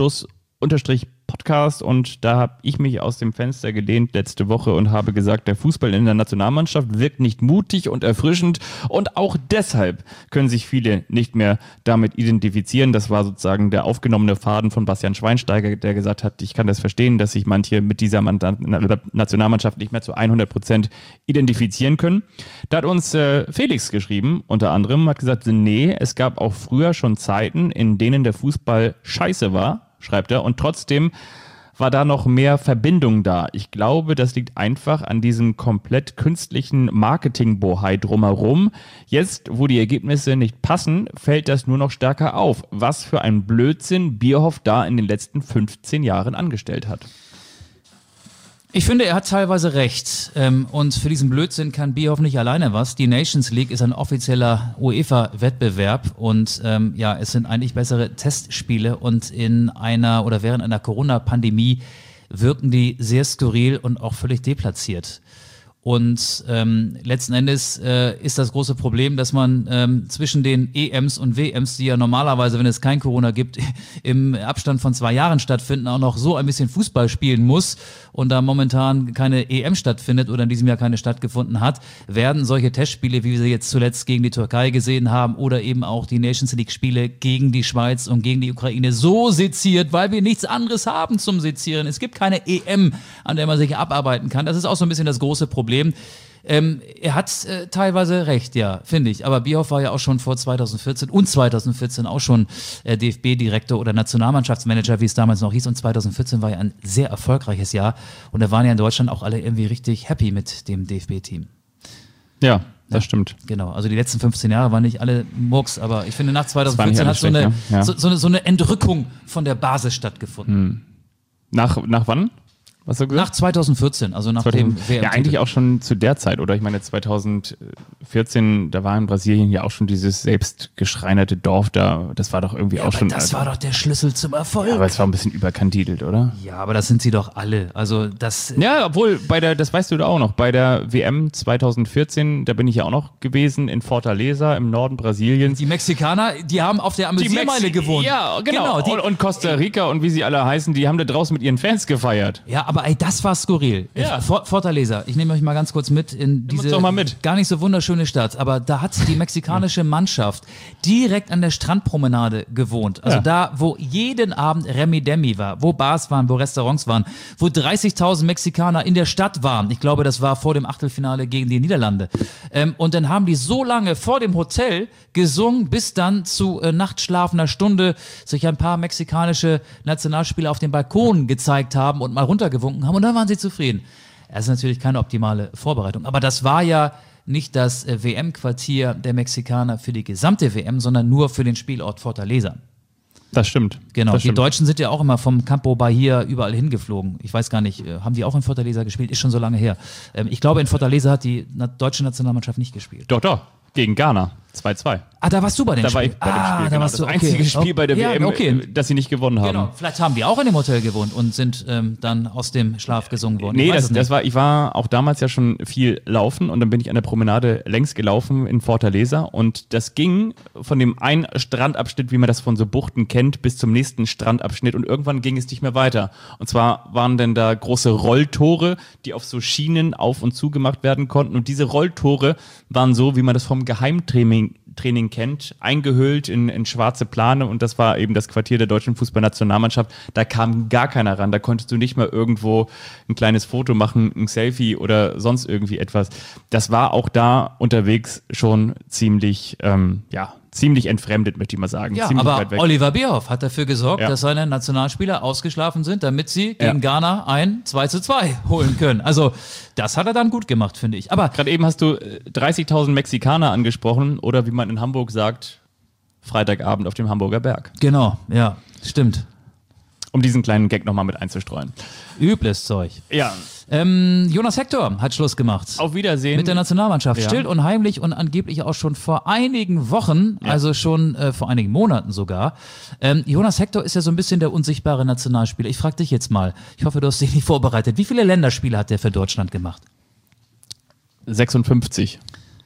Anstoß-Podcast, und da habe ich mich aus dem Fenster gelehnt letzte Woche und habe gesagt, der Fußball in der Nationalmannschaft wirkt nicht mutig und erfrischend, und auch deshalb können sich viele nicht mehr damit identifizieren. Das war sozusagen der aufgenommene Faden von Bastian Schweinsteiger, der gesagt hat, ich kann das verstehen, dass sich manche mit dieser Man- Na- Nationalmannschaft nicht mehr zu hundert Prozent identifizieren können. Da hat uns äh, Felix geschrieben, unter anderem, hat gesagt, nee, es gab auch früher schon Zeiten, in denen der Fußball scheiße war, schreibt er, und trotzdem war da noch mehr Verbindung da. Ich glaube, das liegt einfach an diesem komplett künstlichen Marketing-Bohai drumherum. Jetzt, wo die Ergebnisse nicht passen, fällt das nur noch stärker auf. Was für ein Blödsinn Bierhoff da in den letzten fünfzehn Jahren angestellt hat. Ich finde, er hat teilweise recht. Ähm, und für diesen Blödsinn kann Bierhoff nicht alleine was. Die Nations League ist ein offizieller UEFA-Wettbewerb, und ähm, ja, es sind eigentlich bessere Testspiele, und in einer oder während einer Corona-Pandemie wirken die sehr skurril und auch völlig deplatziert. Und ähm, letzten Endes äh, ist das große Problem, dass man ähm, zwischen den E Ms und W Ms, die ja normalerweise, wenn es kein Corona gibt, im Abstand von zwei Jahren stattfinden, auch noch so ein bisschen Fußball spielen muss, und da momentan keine E M stattfindet oder in diesem Jahr keine stattgefunden hat, werden solche Testspiele, wie wir sie jetzt zuletzt gegen die Türkei gesehen haben, oder eben auch die Nations League Spiele gegen die Schweiz und gegen die Ukraine so seziert, weil wir nichts anderes haben zum Sezieren. Es gibt keine E M, an der man sich abarbeiten kann. Das ist auch so ein bisschen das große Problem. Ähm, er hat äh, teilweise recht, ja, finde ich. Aber Bierhoff war ja auch schon vor zweitausendvierzehn und zweitausendvierzehn auch schon äh, D F B-Direktor oder Nationalmannschaftsmanager, wie es damals noch hieß. Und zweitausendvierzehn war ja ein sehr erfolgreiches Jahr. Und da waren ja in Deutschland auch alle irgendwie richtig happy mit dem D F B-Team. Ja, das stimmt. Genau, also die letzten fünfzehn Jahre waren nicht alle Murks, aber ich finde, nach war nicht zweitausendvierzehn hat alles so eine, schlecht, ja. Ja. so, so, eine, so eine Entrückung von der Basis stattgefunden. Nach, nach wann? Was hast du gesagt? Nach zweitausendvierzehn, also nach dem W M-Titel. Ja, eigentlich auch schon zu der Zeit, oder? Ich meine, zweitausendvierzehn, da war in Brasilien ja auch schon dieses selbstgeschreinerte Dorf da. Das war doch irgendwie auch Aber schon. das war doch der Schlüssel zum Erfolg. ja, aber es war ein bisschen überkandidelt, oder? Ja, aber das sind sie doch alle. Also das. Ja, obwohl bei der, das weißt du da auch noch, bei der W M zweitausendvierzehn, da bin ich ja auch noch gewesen, in Fortaleza im Norden Brasiliens. Die Mexikaner, die haben auf der Amüsiermeile Mexi- gewohnt. Ja, genau. die, und, und Costa Rica und wie sie alle heißen, die haben da draußen mit ihren Fans gefeiert. ja, aber ey, das war skurril. Ja. For- Fortaleza, ich nehme euch mal ganz kurz mit in uns diese doch mal mit. gar nicht so wunderschöne Stadt. Aber da hat die mexikanische Mannschaft direkt an der Strandpromenade gewohnt. Also Ja. da, wo jeden Abend Remi Demi war, wo Bars waren, wo Restaurants waren, wo dreißigtausend Mexikaner in der Stadt waren. Ich glaube, das war vor dem Achtelfinale gegen die Niederlande. Ähm, und dann haben die so lange vor dem Hotel gesungen, bis dann zu äh, nachtschlafender Stunde sich ein paar mexikanische Nationalspieler auf dem Balkon gezeigt haben und mal runtergewunken gewunken haben und dann waren sie zufrieden. Das ist natürlich keine optimale Vorbereitung. Aber das war ja nicht das äh, W M-Quartier der Mexikaner für die gesamte W M, sondern nur für den Spielort Fortaleza. Das stimmt. Genau, das die stimmt. Deutschen sind ja auch immer vom Campo Bahia überall hingeflogen. Ich weiß gar nicht, äh, haben die auch in Fortaleza gespielt? Ist schon so lange her. Ähm, ich glaube, in Fortaleza hat die na- deutsche Nationalmannschaft nicht gespielt. Doch, doch. Gegen Ghana. zwei zwei. Ah, da warst du bei dem Da Spiel. war ich bei dem ah, Spiel. da Genau. warst Das du, okay. einzige Spiel bei der ja, W M, okay. das sie nicht gewonnen haben. Genau, vielleicht haben die auch in dem Hotel gewohnt und sind ähm, dann aus dem Schlaf gesungen worden. Ich Nee, weiß das, es nicht. das war, ich war auch damals ja schon viel laufen und dann bin ich an der Promenade längs gelaufen in Fortaleza und das ging von dem einen Strandabschnitt, wie man das von so Buchten kennt, bis zum nächsten Strandabschnitt und irgendwann ging es nicht mehr weiter. Und zwar waren denn da große Rolltore, die auf so Schienen auf und zu gemacht werden konnten und diese Rolltore waren so, wie man das vom Geheimtraining Training kennt, eingehüllt in, in schwarze Plane und das war eben das Quartier der deutschen Fußballnationalmannschaft. Da kam gar keiner ran, da konntest du nicht mal irgendwo ein kleines Foto machen, ein Selfie oder sonst irgendwie etwas. Das war auch da unterwegs schon ziemlich, ähm, ja, ziemlich entfremdet, möchte ich mal sagen. Ja, ziemlich aber weit weg. Oliver Bierhoff hat dafür gesorgt, Ja. dass seine Nationalspieler ausgeschlafen sind, damit sie gegen Ja. Ghana ein zwei zu zwei holen können. Also das hat er dann gut gemacht, finde ich. Aber Gerade eben hast du äh, dreißigtausend Mexikaner angesprochen oder wie man in Hamburg sagt, Freitagabend auf dem Hamburger Berg. genau, ja, stimmt. Um diesen kleinen Gag nochmal mit einzustreuen. Übles Zeug. Ja, Ähm, Jonas Hector hat Schluss gemacht. auf Wiedersehen. Mit der Nationalmannschaft. Ja. Still und heimlich und angeblich auch schon vor einigen Wochen, Ja. also schon äh, vor einigen Monaten sogar. Ähm, Jonas Hector ist ja so ein bisschen der unsichtbare Nationalspieler. Ich frage dich jetzt mal, ich hoffe, du hast dich nicht vorbereitet. Wie viele Länderspiele hat der für Deutschland gemacht? sechsundfünfzig.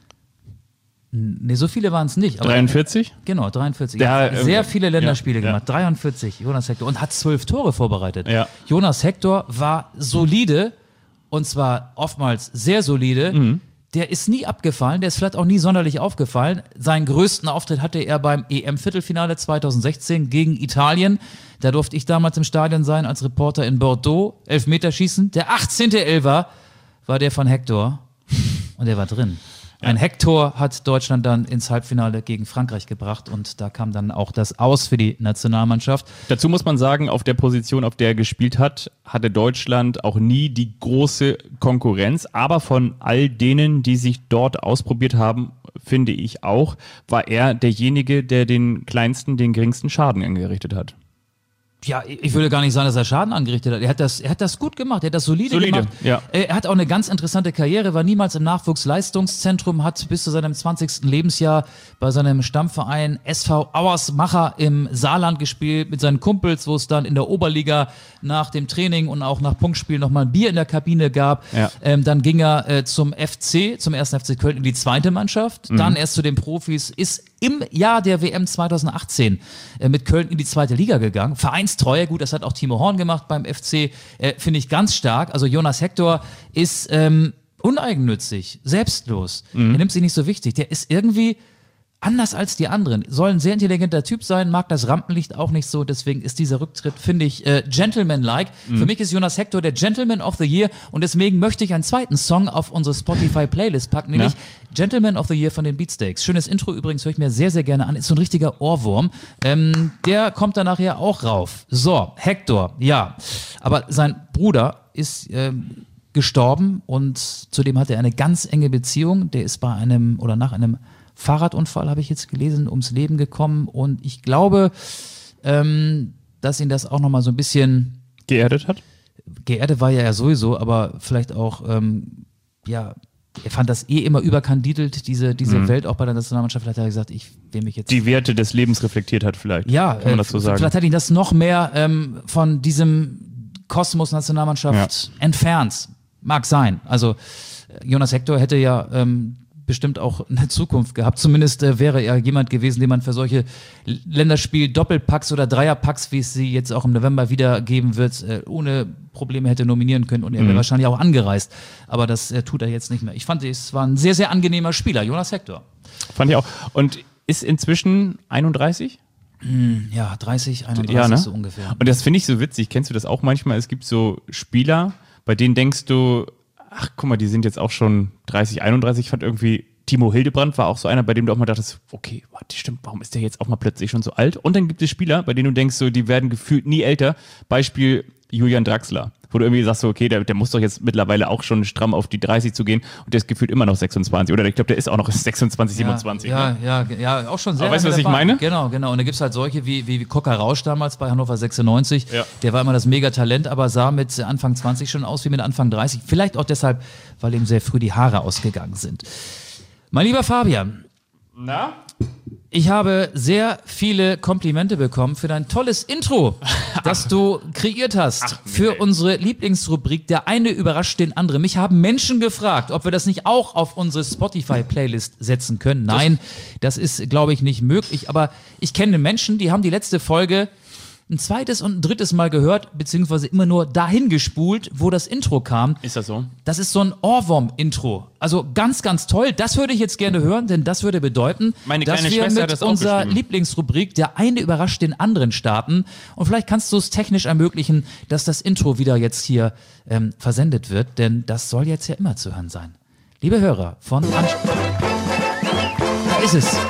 Nee, so viele waren es nicht. Aber dreiundvierzig? Genau, dreiundvierzig. Der, Er hat sehr äh, viele Länderspiele ja, gemacht. dreiundvierzig, Jonas Hector. Und hat zwölf Tore vorbereitet. Ja. Jonas Hector war solide und zwar oftmals sehr solide. Mhm. Der ist nie abgefallen, der ist vielleicht auch nie sonderlich aufgefallen. Seinen größten Auftritt hatte er beim E M-Viertelfinale zweitausendsechzehn gegen Italien. Da durfte ich damals im Stadion sein als Reporter in Bordeaux. Elfmeterschießen. Der achtzehnte Elfer war der von Hector. Und der war drin. Ein Hector hat Deutschland dann ins Halbfinale gegen Frankreich gebracht und da kam dann auch das Aus für die Nationalmannschaft. Dazu muss man sagen, auf der Position, auf der er gespielt hat, hatte Deutschland auch nie die große Konkurrenz. Aber von all denen, die sich dort ausprobiert haben, finde ich auch, war er derjenige, der den kleinsten, den geringsten Schaden angerichtet hat. Ja, ich würde gar nicht sagen, dass er Schaden angerichtet hat. Er hat das, er hat das gut gemacht, er hat das solide, Solide, gemacht. ja. Er hat auch eine ganz interessante Karriere, war niemals im Nachwuchsleistungszentrum, hat bis zu seinem zwanzigsten Lebensjahr bei seinem Stammverein S V Auersmacher im Saarland gespielt mit seinen Kumpels, wo es dann in der Oberliga nach dem Training und auch nach Punktspiel nochmal ein Bier in der Kabine gab. Ja. Ähm, dann ging er äh, zum F C, zum ersten F C Köln in die zweite Mannschaft, Mhm. dann erst zu den Profis, ist im Jahr der W M zweitausendachtzehn äh, mit Köln in die zweite Liga gegangen. Vereinstreue, gut, das hat auch Timo Horn gemacht beim F C, äh, finde ich ganz stark. Also Jonas Hector ist ähm, uneigennützig, selbstlos. Er nimmt sich nicht so wichtig. Der ist irgendwie anders als die anderen. Soll ein sehr intelligenter Typ sein, mag das Rampenlicht auch nicht so, deswegen ist dieser Rücktritt, finde ich, äh, gentleman-like. Für mich ist Jonas Hector der Gentleman of the Year und deswegen möchte ich einen zweiten Song auf unsere Spotify-Playlist packen, nämlich Gentleman of the Year von den Beatsteaks. Schönes Intro übrigens, höre ich mir sehr, sehr gerne an. Ist so ein richtiger Ohrwurm. Ähm, der kommt dann nachher auch rauf. So, Hector, ja. Aber sein Bruder ist ähm, gestorben und zudem hat er eine ganz enge Beziehung. Der ist bei einem oder nach einem Fahrradunfall, habe ich jetzt gelesen, ums Leben gekommen und ich glaube, ähm, dass ihn das auch nochmal so ein bisschen Geerdet hat? geerdet war ja er sowieso, aber vielleicht auch, ähm, ja, er fand das eh immer überkandidelt, diese, diese Welt auch bei der Nationalmannschaft. Vielleicht hat er gesagt, ich will mich jetzt... Die Werte des Lebens reflektiert hat vielleicht. ja, kann man äh, das so sagen. vielleicht hat ihn das noch mehr ähm, von diesem Kosmos Nationalmannschaft entfernt. Mag sein. Also äh, Jonas Hector hätte ja ähm, bestimmt auch eine Zukunft gehabt. Zumindest äh, wäre er jemand gewesen, den man für solche L- Länderspiel-Doppelpacks oder Dreierpacks, wie es sie jetzt auch im November wieder geben wird, äh, ohne Probleme hätte nominieren können und er wäre wahrscheinlich auch angereist. Aber das äh, tut er jetzt nicht mehr. Ich fand, es war ein sehr, sehr angenehmer Spieler, Jonas Hector. Fand ich auch. Und ist inzwischen einunddreißig? Ja, dreißig, einunddreißig Ja, ne? so ungefähr. Und das finde ich so witzig. Kennst du das auch manchmal? Es gibt so Spieler, bei denen denkst du, ach guck mal, die sind jetzt auch schon dreißig, einunddreißig. Ich fand irgendwie, Timo Hildebrand war auch so einer, bei dem du auch mal dachtest, okay, warte, stimmt, warum ist der jetzt auch mal plötzlich schon so alt? Und dann gibt es Spieler, bei denen du denkst, so, die werden gefühlt nie älter. Beispiel Julian Draxler. wo du irgendwie sagst, so, okay, der, der muss doch jetzt mittlerweile auch schon stramm auf die dreißig zu gehen und der ist gefühlt immer noch sechsundzwanzig. Oder ich glaube, der ist auch noch sechsundzwanzig, siebenundzwanzig. Ja, ne? ja, ja, ja, auch schon sehr. Aber weißt du, was ich erfahren. meine? Genau, genau. Und da gibt es halt solche wie, wie Kocker Rausch damals bei Hannover sechsundneunzig. Ja. Der war immer das Megatalent, aber sah mit Anfang zwanzig schon aus wie mit Anfang dreißig. Vielleicht auch deshalb, weil ihm sehr früh die Haare ausgegangen sind. Mein lieber Fabian, Na? ich habe sehr viele Komplimente bekommen für dein tolles Intro, das du kreiert hast Ach, für nee. unsere Lieblingsrubrik Der eine überrascht den anderen. Mich haben Menschen gefragt, ob wir das nicht auch auf unsere Spotify-Playlist setzen können. Nein, das ist, glaube ich, nicht möglich. Aber ich kenne Menschen, die haben die letzte Folge ein zweites und ein drittes Mal gehört, beziehungsweise immer nur dahin gespult, wo das Intro kam. Ist das so? Das ist so ein Ohrwurm-Intro. Also ganz, ganz toll. Das würde ich jetzt gerne hören, denn das würde bedeuten, Meine dass kleine wir Schwester hat mit das auch unserer geschrieben. Lieblingsrubrik Der eine überrascht den anderen starten. Und vielleicht kannst du es technisch ermöglichen, dass das Intro wieder jetzt hier ähm, versendet wird, denn das soll jetzt ja immer zu hören sein. Liebe Hörer von Anst Da ist es.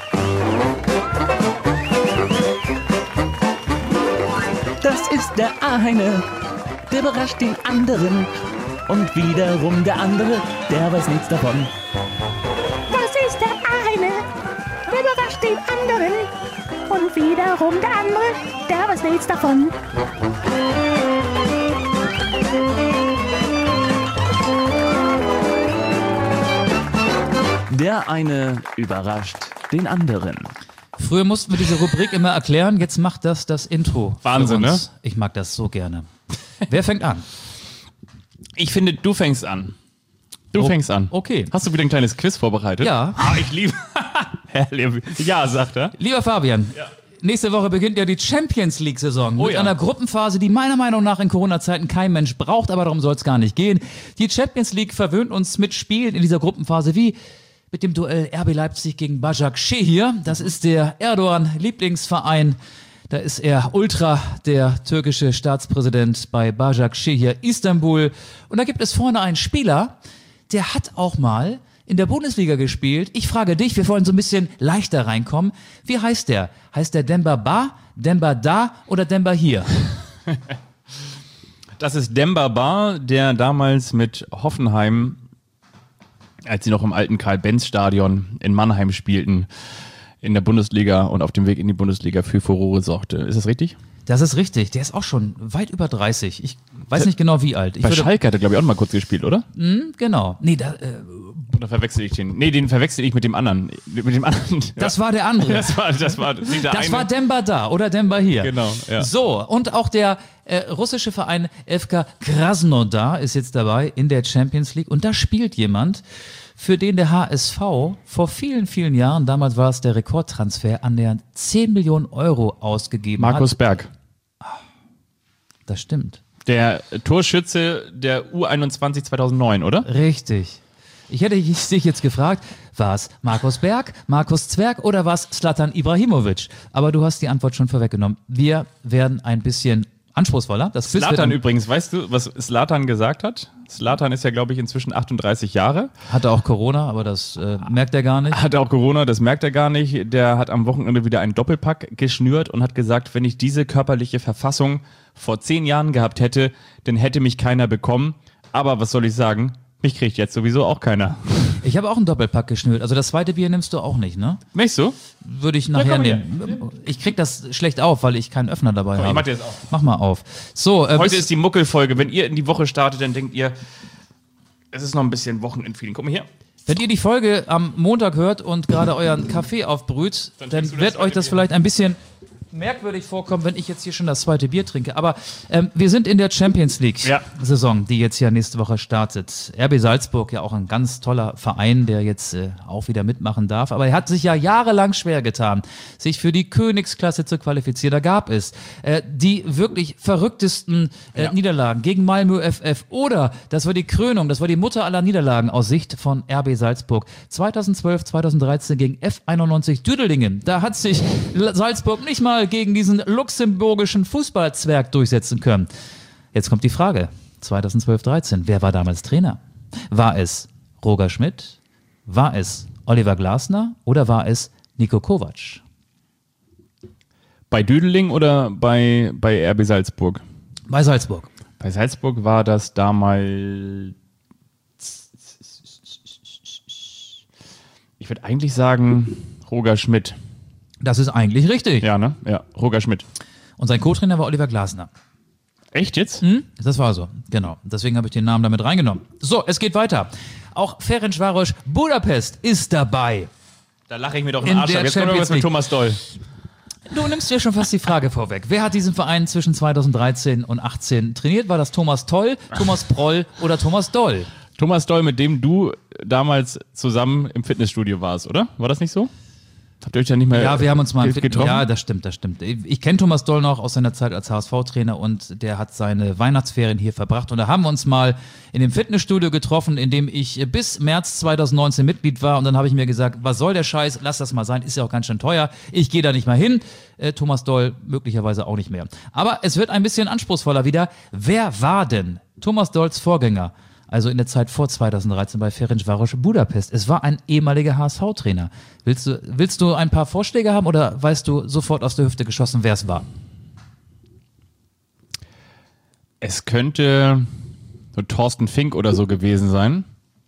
Das ist der eine, der überrascht den anderen. Und wiederum der andere, der weiß nichts davon. Das ist der eine, der überrascht den anderen. Und wiederum der andere, der weiß nichts davon. Der eine überrascht den anderen. Früher mussten wir diese Rubrik immer erklären, jetzt macht das das Intro. für Wahnsinn, uns. Ich mag das so gerne. Wer fängt an? Ich finde, du fängst an. Du Oh, fängst an. okay. Hast du wieder ein kleines Quiz vorbereitet? Ja. Ah, ich liebe. Herrlich. Ja, sagt er. Lieber Fabian, nächste Woche beginnt ja die Champions League-Saison Oh mit ja. einer Gruppenphase, die meiner Meinung nach in Corona-Zeiten kein Mensch braucht, aber darum soll es gar nicht gehen. Die Champions League verwöhnt uns mit Spielen in dieser Gruppenphase wie mit dem Duell R B Leipzig gegen Başakşehir. Das ist der Erdogan-Lieblingsverein. Da ist er Ultra, der türkische Staatspräsident bei Başakşehir Istanbul. Und da gibt es vorne einen Spieler, der hat auch mal in der Bundesliga gespielt. Ich frage dich, wir wollen so ein bisschen leichter reinkommen. Wie heißt der? Heißt der Demba Ba, Demba Da oder Demba hier? Das ist Demba Ba, der damals mit Hoffenheim, als sie noch im alten Karl-Benz-Stadion in Mannheim spielten, in der Bundesliga und auf dem Weg in die Bundesliga für Furore sorgte. Ist das richtig? Das ist richtig. Der ist auch schon weit über dreißig. Ich weiß nicht genau, wie alt. Ich Bei würde, Schalke hat er, glaube ich, auch noch mal kurz gespielt, oder? genau. Nee, da, äh, Oder verwechsel ich den? Nee, den verwechsel ich mit dem anderen. Mit dem anderen. das war der andere. Das war, das war dieser Das eine. war Demba da oder Demba hier. Genau, ja. So, und auch der äh, russische Verein F K Krasnodar ist jetzt dabei in der Champions League. Und da spielt jemand, für den der H S V vor vielen, vielen Jahren, damals war es der Rekordtransfer, annähernd zehn Millionen Euro ausgegeben Markus hat. Berg. Das stimmt. Der Torschütze der U einundzwanzig zweitausendneun, oder? Richtig. Ich hätte dich jetzt gefragt, war es Markus Berg, Markus Zwerg oder war es Zlatan Ibrahimovic? Aber du hast die Antwort schon vorweggenommen. Wir werden ein bisschen anspruchsvoller. Das Quiz wird Zlatan dann- übrigens, weißt du, was Zlatan gesagt hat? Zlatan ist ja, glaube ich, inzwischen achtunddreißig Jahre. Hatte auch Corona, aber das äh, merkt er gar nicht. Hat auch Corona, das merkt er gar nicht. Der hat am Wochenende wieder einen Doppelpack geschnürt und hat gesagt, wenn ich diese körperliche Verfassung vor zehn Jahren gehabt hätte, dann hätte mich keiner bekommen. Aber was soll ich sagen? Mich kriegt jetzt sowieso auch keiner. Ich habe auch einen Doppelpack geschnürt. Also das zweite Bier nimmst du auch nicht, ne? Möchtest du? Würde ich nachher komm her. nehmen. Ich krieg das schlecht auf, weil ich keinen Öffner dabei ich habe. mach dir das auf. Mach mal auf. So, äh, Heute bis- ist die Muckelfolge. Wenn ihr in die Woche startet, dann denkt ihr, es ist noch ein bisschen Wochenendfeeling. Guck mal hier. Wenn ihr die Folge am Montag hört und gerade euren Kaffee aufbrüht, Dann dann, trinkst du das wird zweite euch das Bier. vielleicht ein bisschen merkwürdig vorkommen, wenn ich jetzt hier schon das zweite Bier trinke. Aber ähm, wir sind in der Champions Ja. League-Saison, die jetzt ja nächste Woche startet. R B Salzburg, ja auch ein ganz toller Verein, der jetzt äh, auch wieder mitmachen darf. Aber er hat sich ja jahrelang schwer getan, sich für die Königsklasse zu qualifizieren. Da gab es äh, die wirklich verrücktesten äh, Ja. Niederlagen gegen Malmö F F. Oder, das war die Krönung, das war die Mutter aller Niederlagen aus Sicht von R B Salzburg. zweitausendzwölf, zweitausenddreizehn gegen F einundneunzig Düdelingen. Da hat sich L- Salzburg nicht mal gegen diesen luxemburgischen Fußballzwerg durchsetzen können. Jetzt kommt die Frage. zweitausendzwölf, dreizehn. Wer war damals Trainer? War es Roger Schmidt? War es Oliver Glasner? Oder war es Niko Kovac? Bei Düdeling oder bei, bei R B Salzburg? Bei Salzburg. Bei Salzburg war das damals. Ich würde eigentlich sagen, Roger Schmidt. Das ist eigentlich richtig. Ja, ne? Ja, Roger Schmidt. Und sein Co-Trainer war Oliver Glasner. Echt jetzt? Hm? Das war so, genau. Deswegen habe ich den Namen damit reingenommen. So, es geht weiter. Auch Ferencváros Budapest ist dabei. Da lache ich mir doch In einen Arsch der ab. Jetzt kommt irgendwas mit Champions Thomas Doll. Du nimmst dir schon fast die Frage vorweg. Wer hat diesen Verein zwischen zweitausenddreizehn und achtzehn trainiert? War das Thomas Toll, Thomas Proll oder Thomas Doll? Thomas Doll, mit dem du damals zusammen im Fitnessstudio warst, oder? War das nicht so? Habt ihr euch da nicht mehr Ja, wir haben uns mal im Fit- getroffen? Ja, das stimmt, das stimmt. Ich kenne Thomas Doll noch aus seiner Zeit als H S V-Trainer und der hat seine Weihnachtsferien hier verbracht. Und da haben wir uns mal in dem Fitnessstudio getroffen, in dem ich bis März zweitausendneunzehn Mitglied war. Und dann habe ich mir gesagt, was soll der Scheiß? Lass das mal sein, ist ja auch ganz schön teuer. Ich gehe da nicht mal hin. Äh, Thomas Doll möglicherweise auch nicht mehr. Aber es wird ein bisschen anspruchsvoller wieder. Wer war denn Thomas Dolls Vorgänger? Also in der Zeit vor zweitausenddreizehn bei Ferencváros Budapest. Es war ein ehemaliger H S V-Trainer. Willst du, willst du ein paar Vorschläge haben oder weißt du sofort aus der Hüfte geschossen, wer es war? Es könnte so Thorsten Fink oder so gewesen sein.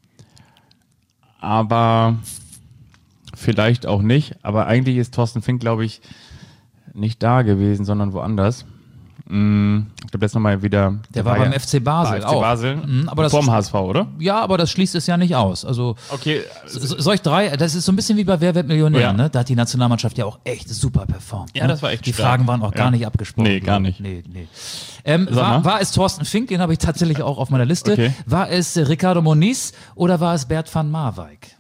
Aber vielleicht auch nicht. Aber eigentlich ist Thorsten Fink, glaube ich, nicht da gewesen, sondern woanders. Ich glaube, jetzt nochmal wieder. Der war beim F C Basel F C auch. Basel. Mhm, aber das- Vorm H S V, oder? Ja, aber das schließt es ja nicht aus. Also Okay. so- solch drei, das ist so ein bisschen wie bei Wer wird Millionär, Ja. ne? Da hat die Nationalmannschaft ja auch echt super performt. Ja, ne? das war echt Die stark. Fragen waren auch gar Ja. nicht abgesprochen. Nee, gar glaub ich. nicht. Nee, nee. Ähm, Sag war, mal. war es Thorsten Fink, den habe ich tatsächlich auch auf meiner Liste. Okay. War es äh, Ricardo Moniz oder war es Bert van Marwijk?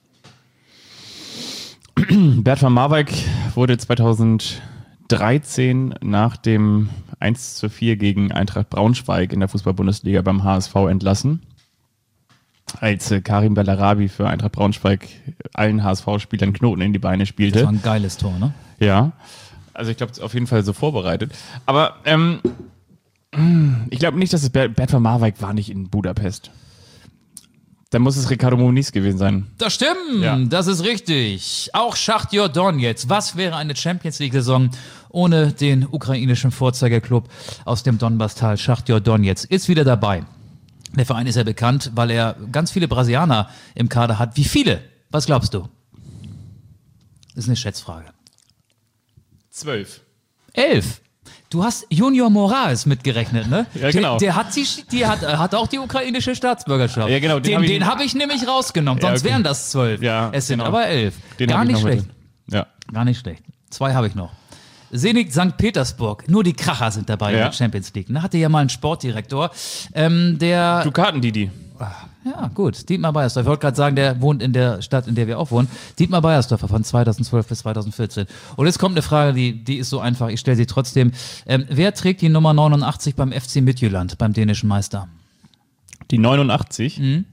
Bert van Marwijk wurde zweitausenddreizehn nach dem eins zu vier gegen Eintracht Braunschweig in der Fußball-Bundesliga beim H S V entlassen. Als äh, Karim Bellarabi für Eintracht Braunschweig allen H S V-Spielern Knoten in die Beine Das spielte. war ein geiles Tor, ne? Ja, also ich glaube, es ist auf jeden Fall so vorbereitet. Aber ähm, ich glaube nicht, dass es Bert, Bert van Marwijk war nicht in Budapest. Dann muss es Ricardo Moniz gewesen sein. Das stimmt, Ja. das ist richtig. Auch Schachtjor Donetsk. Was wäre eine Champions League-Saison ohne den ukrainischen Vorzeigeklub aus dem Donbasstal? Schachtjor Donetsk ist wieder dabei. Der Verein ist ja bekannt, weil er ganz viele Brasilianer im Kader hat. Wie viele? Was glaubst du? Das ist eine Schätzfrage. Zwölf. Elf. Du hast Junior Moraes mitgerechnet, ne? Ja, genau. Der, der hat, die, die hat, hat auch die ukrainische Staatsbürgerschaft. Ja, genau, den Den, hab ich- den habe ich nämlich rausgenommen, Ja, sonst okay. wären das zwölf. Ja, es sind genau. aber elf. Den Gar hab ich nicht noch mit schlecht. drin. Ja. Gar nicht schlecht. Zwei habe ich noch. Zenit Sankt Petersburg. Nur die Kracher sind dabei in Ja. der Champions League. Da hatte ja mal einen Sportdirektor, ähm, der... Dukaten, Didi. Ja, gut. Dietmar Beiersdorf. Ich wollte gerade sagen, der wohnt in der Stadt, in der wir auch wohnen. Dietmar Beiersdorfer von zweitausendzwölf bis zweitausendvierzehn. Und jetzt kommt eine Frage, die, die ist so einfach, ich stelle sie trotzdem. Ähm, wer trägt die Nummer neunundachtzig beim F C Midtjylland, beim dänischen Meister? Die neunundachtzig. Mhm.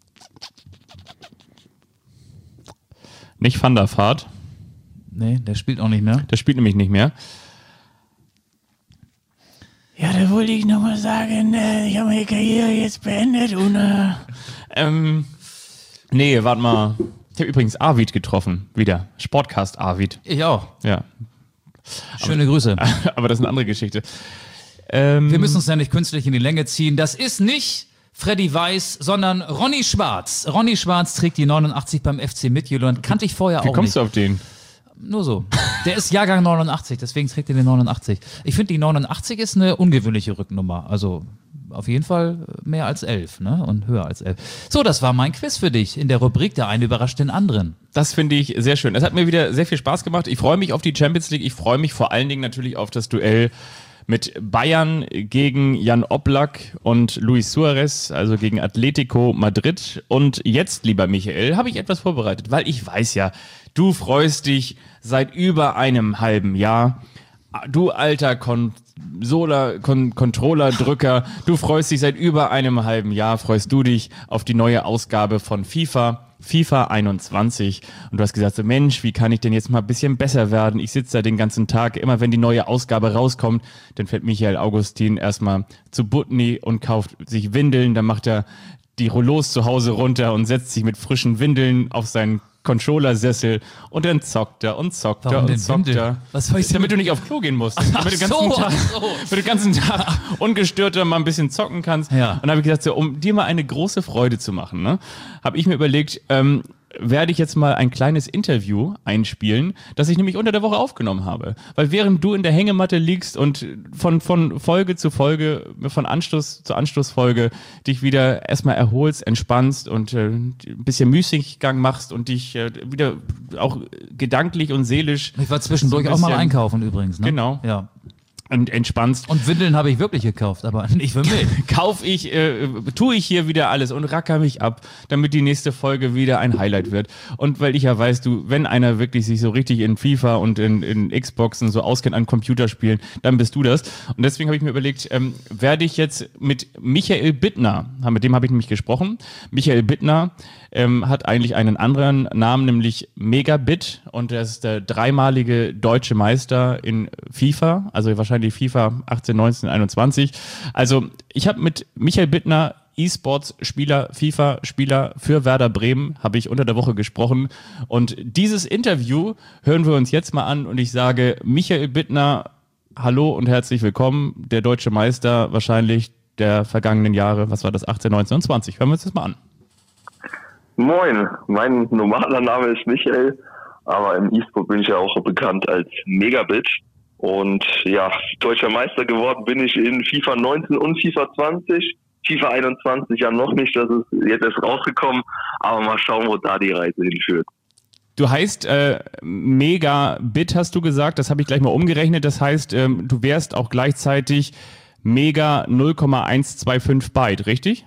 Nicht Van der Vaart. Nee, der spielt auch nicht mehr. Der spielt nämlich nicht mehr. Ja, da wollte ich nochmal sagen, äh, ich habe meine Karriere jetzt beendet und äh, Ähm, nee, warte mal. Ich habe übrigens Arvid getroffen. Wieder. Sportcast Arvid. Ich auch. Ja. Schöne Grüße. Aber das ist eine andere Geschichte. Ähm, Wir müssen uns ja nicht künstlich in die Länge ziehen. Das ist nicht Freddy Weiß, sondern Ronny Schwarz. Ronny Schwarz trägt die neunundachtzig beim F C Midtjylland. Kannte ich vorher wie auch kommst nicht. du auf den? Nur so. Der ist Jahrgang neunundachtzig, deswegen trägt er den neunundachtzig. Ich finde, die neunundachtzig ist eine ungewöhnliche Rücknummer. Also auf jeden Fall mehr als elf, ne? Und höher als elf. So, das war mein Quiz für dich in der Rubrik Der eine überrascht den anderen. Das finde ich sehr schön. Es hat mir wieder sehr viel Spaß gemacht. Ich freue mich auf die Champions League. Ich freue mich vor allen Dingen natürlich auf das Duell mit Bayern gegen Jan Oblak und Luis Suarez, also gegen Atletico Madrid. Und jetzt, lieber Michael, habe ich etwas vorbereitet, weil ich weiß ja, du freust dich seit über einem halben Jahr. Du alter Consola, Con Controller-Drücker, du freust dich seit über einem halben Jahr, freust du dich auf die neue Ausgabe von FIFA. FIFA einundzwanzig und du hast gesagt, so Mensch, wie kann ich denn jetzt mal ein bisschen besser werden? Ich sitze da den ganzen Tag, immer wenn die neue Ausgabe rauskommt, dann fährt Michael Augustin erstmal zu Butni und kauft sich Windeln, dann macht er die Rollos zu Hause runter und setzt sich mit frischen Windeln auf seinen Controller-Sessel und dann zockt er und zockt er Warum und denn zockt Windel? er. Was soll ich Damit denn- du nicht auf Klo gehen musst. Ach damit du den ganzen so, Tag, ach so. damit du den ganzen Tag ungestörter mal ein bisschen zocken kannst. Ja. Und dann habe ich gesagt, so, um dir mal eine große Freude zu machen, ne, habe ich mir überlegt, ähm, werde ich jetzt mal ein kleines Interview einspielen, das ich nämlich unter der Woche aufgenommen habe. Weil während du in der Hängematte liegst und von, von Folge zu Folge, von Anstoß zu Anstoßfolge dich wieder erstmal erholst, entspannst und äh, ein bisschen Müßiggang machst und dich äh, wieder auch gedanklich und seelisch Ich war zwischendurch so ein auch mal bisschen- einkaufen übrigens. Ne? Genau. Ja. und entspannst. Und Windeln habe ich wirklich gekauft, aber nicht für mich. Kauf ich, äh, tue ich hier wieder alles und racker mich ab, damit die nächste Folge wieder ein Highlight wird. Und weil ich ja weiß, du, wenn einer wirklich sich so richtig in FIFA und in, in Xboxen so auskennt an Computerspielen, dann bist du das. Und deswegen habe ich mir überlegt, ähm, werde ich jetzt mit Michael Bittner, mit dem habe ich nämlich gesprochen. Michael Bittner ähm, hat eigentlich einen anderen Namen, nämlich Megabit, und er ist der dreimalige deutsche Meister in FIFA, also wahrscheinlich FIFA achtzehn, neunzehn, einundzwanzig. Also ich habe mit Michael Bittner, E-Sports-Spieler, FIFA-Spieler für Werder Bremen, habe ich unter der Woche gesprochen. Und dieses Interview hören wir uns jetzt mal an und ich sage, Michael Bittner, hallo und herzlich willkommen, der deutsche Meister wahrscheinlich der vergangenen Jahre, was war das, achtzehn, neunzehn und zwanzig. Hören wir uns das mal an. Moin, mein normaler Name ist Michael, aber im E-Sport bin ich ja auch bekannt als Megabit. Und ja, deutscher Meister geworden bin ich in FIFA neunzehn und FIFA zwanzig. FIFA einundzwanzig ja noch nicht, das ist jetzt erst rausgekommen, aber mal schauen, wo da die Reise hinführt. Du heißt äh, Megabit, hast du gesagt, das habe ich gleich mal umgerechnet, das heißt, ähm, du wärst auch gleichzeitig Mega null Komma eins zwei fünf Byte, richtig?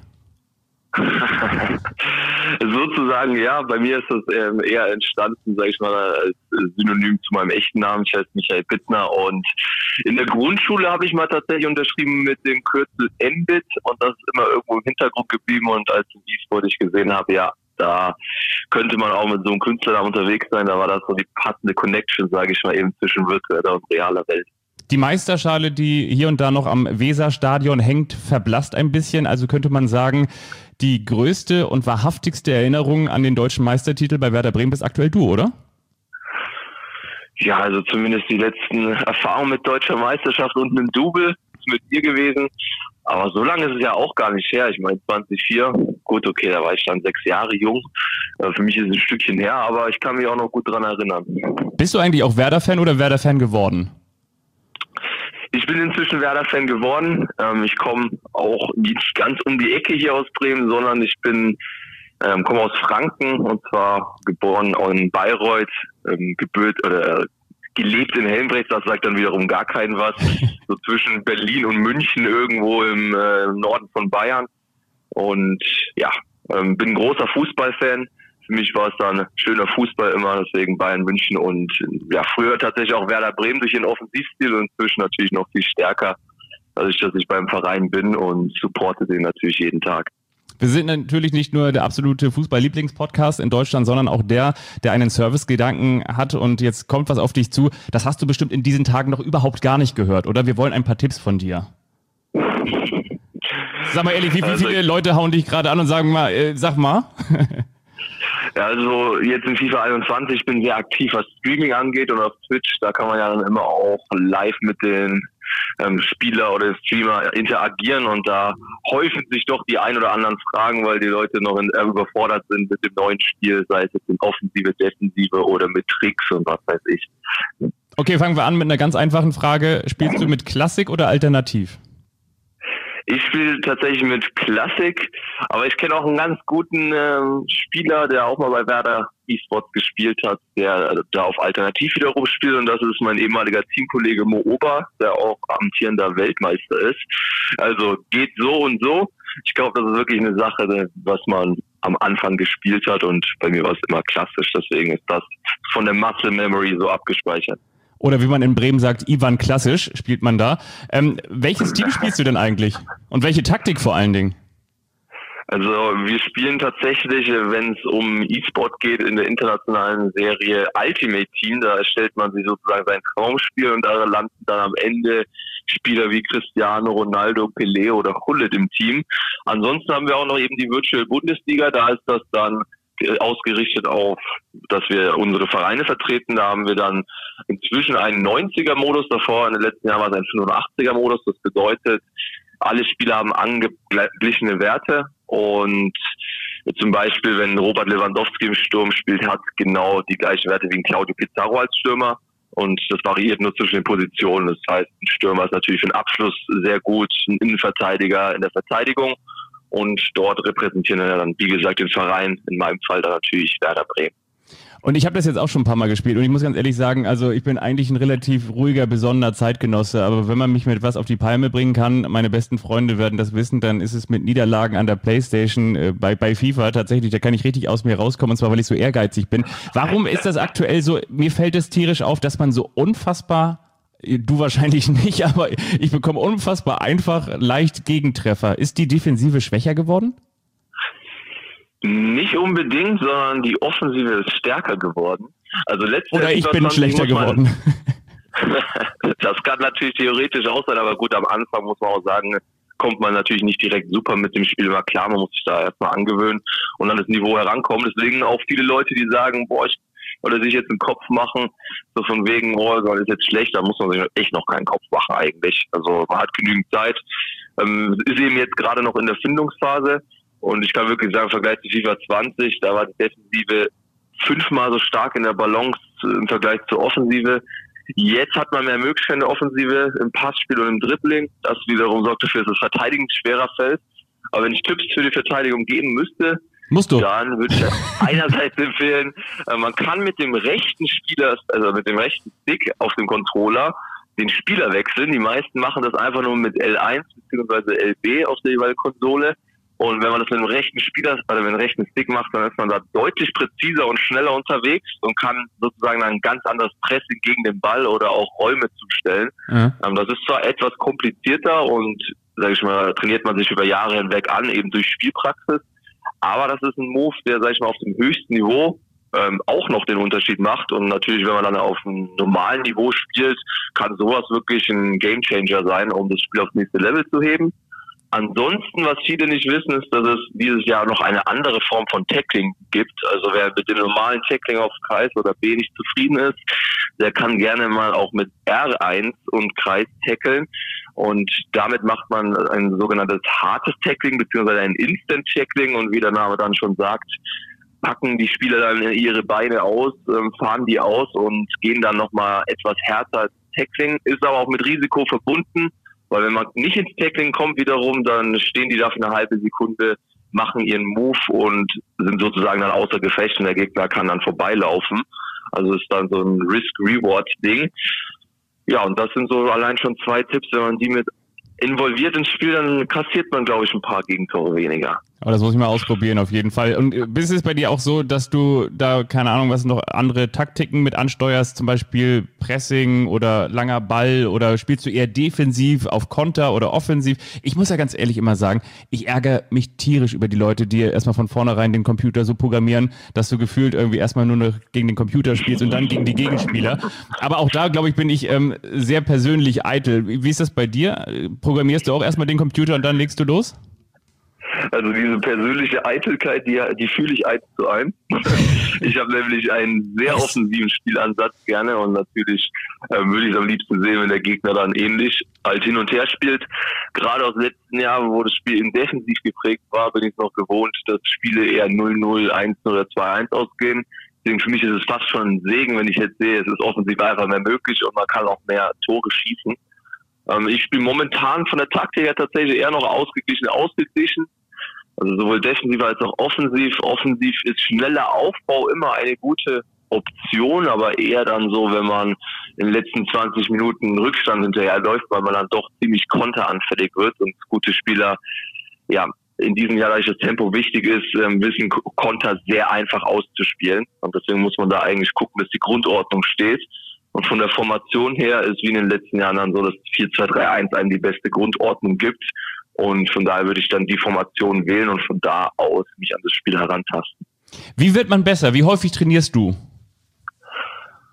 Sozusagen, ja, bei mir ist das ähm, eher entstanden, sage ich mal, als Synonym zu meinem echten Namen. Ich heiße Michael Bittner und in der Grundschule habe ich mal tatsächlich unterschrieben mit dem Kürzel M-Bit und das ist immer irgendwo im Hintergrund geblieben und als im E-Sport ich gesehen habe, ja, da könnte man auch mit so einem Künstlernamen unterwegs sein, da war das so die passende Connection, sage ich mal, eben zwischen virtueller und realer Welt. Die Meisterschale, die hier und da noch am Weserstadion hängt, verblasst ein bisschen. Also könnte man sagen, die größte und wahrhaftigste Erinnerung an den deutschen Meistertitel bei Werder Bremen ist aktuell du, oder? Ja, also zumindest die letzten Erfahrungen mit deutscher Meisterschaft und einem Double ist mit dir gewesen. Aber so lange ist es ja auch gar nicht her. Ich meine zwanzig vier, gut, okay, da war ich dann sechs Jahre jung. Für mich ist es ein Stückchen her, aber ich kann mich auch noch gut dran erinnern. Bist du eigentlich auch Werder-Fan oder Werder-Fan geworden? Ich bin inzwischen Werder-Fan geworden. Ähm, ich komme auch nicht ganz um die Ecke hier aus Bremen, sondern ich bin ähm, komme aus Franken und zwar geboren in Bayreuth, ähm, gebürt oder äh, gelebt in Helmbrechts. Das sagt dann wiederum gar keinen was. So zwischen Berlin und München irgendwo im äh, Norden von Bayern. Und ja, ähm, bin ein großer Fußballfan. Für mich war es dann schöner Fußball immer, deswegen Bayern München und ja, früher tatsächlich auch Werder Bremen durch ihren Offensivstil und inzwischen natürlich noch viel stärker, dadurch, dass ich beim Verein bin und supporte den natürlich jeden Tag. Wir sind natürlich nicht nur der absolute Fußball-Lieblingspodcast in Deutschland, sondern auch der, der einen Service-Gedanken hat und jetzt kommt was auf dich zu. Das hast du bestimmt in diesen Tagen noch überhaupt gar nicht gehört, oder? Wir wollen ein paar Tipps von dir. Sag mal ehrlich, wie, wie viele Leute hauen dich gerade an und sagen mal, äh, sag mal. Ja, also jetzt in FIFA einundzwanzig, ich bin sehr aktiv, was Streaming angeht und auf Twitch, da kann man ja dann immer auch live mit den ähm, Spieler oder Streamer interagieren und da häufen sich doch die ein oder anderen Fragen, weil die Leute noch in, äh, überfordert sind mit dem neuen Spiel, sei es jetzt in Offensive, Defensive oder mit Tricks und was weiß ich. Okay, fangen wir an mit einer ganz einfachen Frage. Spielst du mit Klassik oder Alternativ? Ich spiele tatsächlich mit Klassik, aber ich kenne auch einen ganz guten ähm, Spieler, der auch mal bei Werder E-Sports gespielt hat, der äh, da auf Alternativ wiederum spielt und das ist mein ehemaliger Teamkollege Mo Ober, der auch amtierender Weltmeister ist. Also geht so und so. Ich glaube, das ist wirklich eine Sache, was man am Anfang gespielt hat und bei mir war es immer klassisch, deswegen ist das von der Muscle Memory so abgespeichert. Oder wie man in Bremen sagt, Ivan Klassisch spielt man da. Ähm, welches Team spielst du denn eigentlich? Und welche Taktik vor allen Dingen? Also wir spielen tatsächlich, wenn es um E-Sport geht, in der internationalen Serie Ultimate Team. Da erstellt man sich sozusagen sein Traumspiel und da landen dann am Ende Spieler wie Cristiano Ronaldo, Pelé oder Gullit im Team. Ansonsten haben wir auch noch eben die Virtual Bundesliga, da ist das dann ausgerichtet auf, dass wir unsere Vereine vertreten. Da haben wir dann inzwischen einen neunziger-Modus, davor in den letzten Jahren war es ein fünfundachtziger-Modus. Das bedeutet, alle Spieler haben angeglichene Werte und zum Beispiel, wenn Robert Lewandowski im Sturm spielt, hat genau die gleichen Werte wie ein Claudio Pizarro als Stürmer und das variiert nur zwischen den Positionen. Das heißt, ein Stürmer ist natürlich für den Abschluss sehr gut, ein Innenverteidiger in der Verteidigung. Und dort repräsentieren wir dann, wie gesagt, den Verein, in meinem Fall dann natürlich Werder Bremen. Und ich habe das jetzt auch schon ein paar Mal gespielt und ich muss ganz ehrlich sagen, also ich bin eigentlich ein relativ ruhiger, besonnener Zeitgenosse, aber wenn man mich mit was auf die Palme bringen kann, meine besten Freunde werden das wissen, dann ist es mit Niederlagen an der Playstation äh, bei, bei FIFA tatsächlich, da kann ich richtig aus mir rauskommen und zwar, weil ich so ehrgeizig bin. Warum ist das aktuell so, mir fällt es tierisch auf, dass man so unfassbar, du wahrscheinlich nicht, aber ich bekomme unfassbar einfach leicht Gegentreffer. Ist die Defensive schwächer geworden? Nicht unbedingt, sondern die Offensive ist stärker geworden. Also Oder ich bin schlechter geworden. Das kann natürlich theoretisch auch sein, aber gut, am Anfang muss man auch sagen, kommt man natürlich nicht direkt super mit dem Spiel immer klar, man muss sich da erstmal angewöhnen und dann das Niveau herankommen. Deswegen auch viele Leute, die sagen, boah, ich oder sich jetzt einen Kopf machen, so von wegen, oh, das ist jetzt schlecht, da muss man sich echt noch keinen Kopf machen eigentlich. Also man hat genügend Zeit, ähm, ist eben jetzt gerade noch in der Findungsphase und ich kann wirklich sagen, im Vergleich zu FIFA zwanzig, da war die Defensive fünfmal so stark in der Balance im Vergleich zur Offensive. Jetzt hat man mehr Möglichkeiten in der Offensive, im Passspiel und im Dribbling, das wiederum sorgt dafür, dass das Verteidigen schwerer fällt. Aber wenn ich Tipps für die Verteidigung geben müsste, Musst du. Dann würde ich einerseits empfehlen, man kann mit dem rechten Spieler, also mit dem rechten Stick auf dem Controller den Spieler wechseln. Die meisten machen das einfach nur mit L eins bzw. L B auf der jeweiligen Konsole. Und wenn man das mit dem rechten Spieler, also mit dem rechten Stick macht, dann ist man da deutlich präziser und schneller unterwegs und kann sozusagen dann ein ganz anderes Pressing gegen den Ball oder auch Räume zustellen. Mhm. Das ist zwar etwas komplizierter und, sage ich mal, trainiert man sich über Jahre hinweg an, eben durch Spielpraxis. Aber das ist ein Move, der, sag ich mal, auf dem höchsten Niveau ähm, auch noch den Unterschied macht. Und natürlich, wenn man dann auf einem normalen Niveau spielt, kann sowas wirklich ein Gamechanger sein, um das Spiel aufs nächste Level zu heben. Ansonsten, was viele nicht wissen, ist, dass es dieses Jahr noch eine andere Form von Tackling gibt. Also wer mit dem normalen Tackling auf Kreis oder B nicht zufrieden ist, der kann gerne mal auch mit R eins und Kreis tackeln. Und damit macht man ein sogenanntes hartes Tackling beziehungsweise ein Instant-Tackling und wie der Name dann schon sagt, packen die Spieler dann ihre Beine aus, fahren die aus und gehen dann nochmal etwas härter als Tackling, ist aber auch mit Risiko verbunden, weil wenn man nicht ins Tackling kommt wiederum, dann stehen die da für eine halbe Sekunde, machen ihren Move und sind sozusagen dann außer Gefecht und der Gegner kann dann vorbeilaufen. Also ist dann so ein Risk-Reward-Ding. Ja, und das sind so allein schon zwei Tipps, wenn man die mit involviert ins Spiel, dann kassiert man, glaube ich, ein paar Gegentore weniger. Aber das muss ich mal ausprobieren, auf jeden Fall. Und ist es bei dir auch so, dass du da, keine Ahnung, was noch andere Taktiken mit ansteuerst, zum Beispiel Pressing oder langer Ball oder spielst du eher defensiv auf Konter oder offensiv? Ich muss ja ganz ehrlich immer sagen, ich ärgere mich tierisch über die Leute, die erstmal von vornherein den Computer so programmieren, dass du gefühlt irgendwie erstmal nur noch gegen den Computer spielst und dann gegen die Gegenspieler. Aber auch da, glaube ich, bin ich ähm, sehr persönlich eitel. Wie ist das bei dir? Programmierst du auch erstmal den Computer und dann legst du los? Also diese persönliche Eitelkeit, die, die fühle ich eins zu eins. Ich habe nämlich einen sehr offensiven Spielansatz gerne und natürlich äh, würde ich es am liebsten sehen, wenn der Gegner dann ähnlich halt hin und her spielt. Gerade aus den letzten Jahren, wo das Spiel in defensiv geprägt war, bin ich noch gewohnt, dass Spiele eher null null, eins null oder zwei eins ausgehen. Deswegen für mich ist es fast schon ein Segen, wenn ich jetzt sehe, es ist offensiv einfach mehr möglich und man kann auch mehr Tore schießen. Ähm, ich spiele momentan von der Taktik her tatsächlich eher noch ausgeglichen, ausgeglichen. Also sowohl defensiv als auch offensiv. Offensiv ist schneller Aufbau immer eine gute Option, aber eher dann so, wenn man in den letzten zwanzig Minuten Rückstand hinterher läuft, weil man dann doch ziemlich konteranfällig wird und gute Spieler, ja, in diesem Jahr, da das Tempo wichtig ist, wissen Konter sehr einfach auszuspielen. Und deswegen muss man da eigentlich gucken, dass die Grundordnung steht. Und von der Formation her ist wie in den letzten Jahren dann so, dass vier zwei drei eins einem die beste Grundordnung gibt. Und von daher würde ich dann die Formation wählen und von da aus mich an das Spiel herantasten. Wie wird man besser? Wie häufig trainierst du?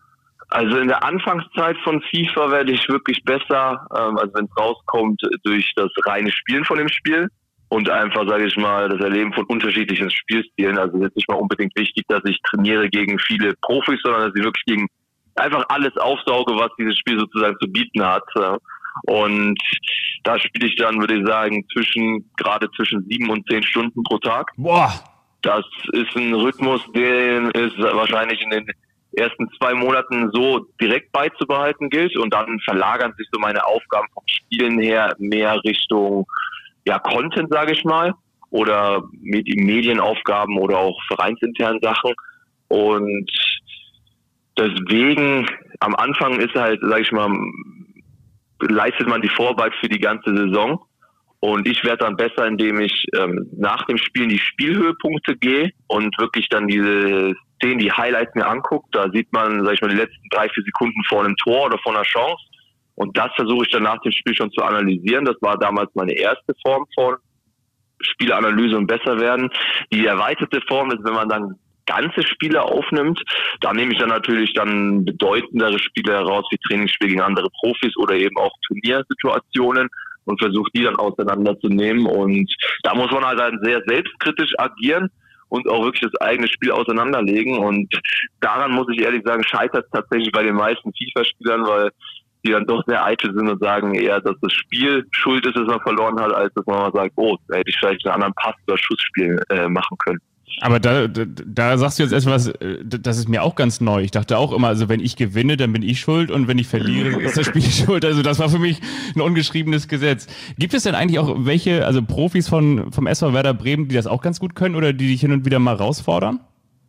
Also in der Anfangszeit von FIFA werde ich wirklich besser, ähm, also wenn es rauskommt, durch das reine Spielen von dem Spiel und einfach, sage ich mal, das Erleben von unterschiedlichen Spielstilen. Also jetzt nicht mal unbedingt wichtig, dass ich trainiere gegen viele Profis, sondern dass ich wirklich gegen einfach alles aufsauge, was dieses Spiel sozusagen zu bieten hat. Und da spiele ich dann, würde ich sagen, zwischen gerade zwischen sieben und zehn Stunden pro Tag. Boah! Das ist ein Rhythmus, den es wahrscheinlich in den ersten zwei Monaten so direkt beizubehalten gilt und dann verlagern sich so meine Aufgaben vom Spielen her mehr Richtung ja Content, sage ich mal, oder Medi- Medienaufgaben oder auch vereinsinternen Sachen und deswegen am Anfang ist halt, sage ich mal, leistet man die Vorarbeit für die ganze Saison und ich werde dann besser, indem ich ähm, nach dem Spielen die Spielhöhepunkte gehe und wirklich dann diese Szenen, die Highlights mir anguckt. Da sieht man, sag ich mal, die letzten drei, vier Sekunden vor einem Tor oder vor einer Chance. Und das versuche ich dann nach dem Spiel schon zu analysieren. Das war damals meine erste Form von Spielanalyse und besser werden. Die erweiterte Form ist, wenn man dann ganze Spiele aufnimmt, da nehme ich dann natürlich dann bedeutendere Spiele heraus, wie Trainingsspiele gegen andere Profis oder eben auch Turniersituationen und versuche die dann auseinanderzunehmen. Und da muss man halt dann sehr selbstkritisch agieren und auch wirklich das eigene Spiel auseinanderlegen. Und daran muss ich ehrlich sagen, scheitert es tatsächlich bei den meisten FIFA-Spielern, weil die dann doch sehr eitel sind und sagen eher, dass das Spiel schuld ist, dass man verloren hat, als dass man mal sagt, oh, da hätte ich vielleicht einen anderen Pass- oder Schussspiel äh, machen können. Aber da, da, da sagst du jetzt etwas, das ist mir auch ganz neu. Ich dachte auch immer, also wenn ich gewinne, dann bin ich schuld und wenn ich verliere, ist das Spiel schuld. Also das war für mich ein ungeschriebenes Gesetz. Gibt es denn eigentlich auch welche, also Profis von, vom S V Werder Bremen, die das auch ganz gut können oder die dich hin und wieder mal herausfordern?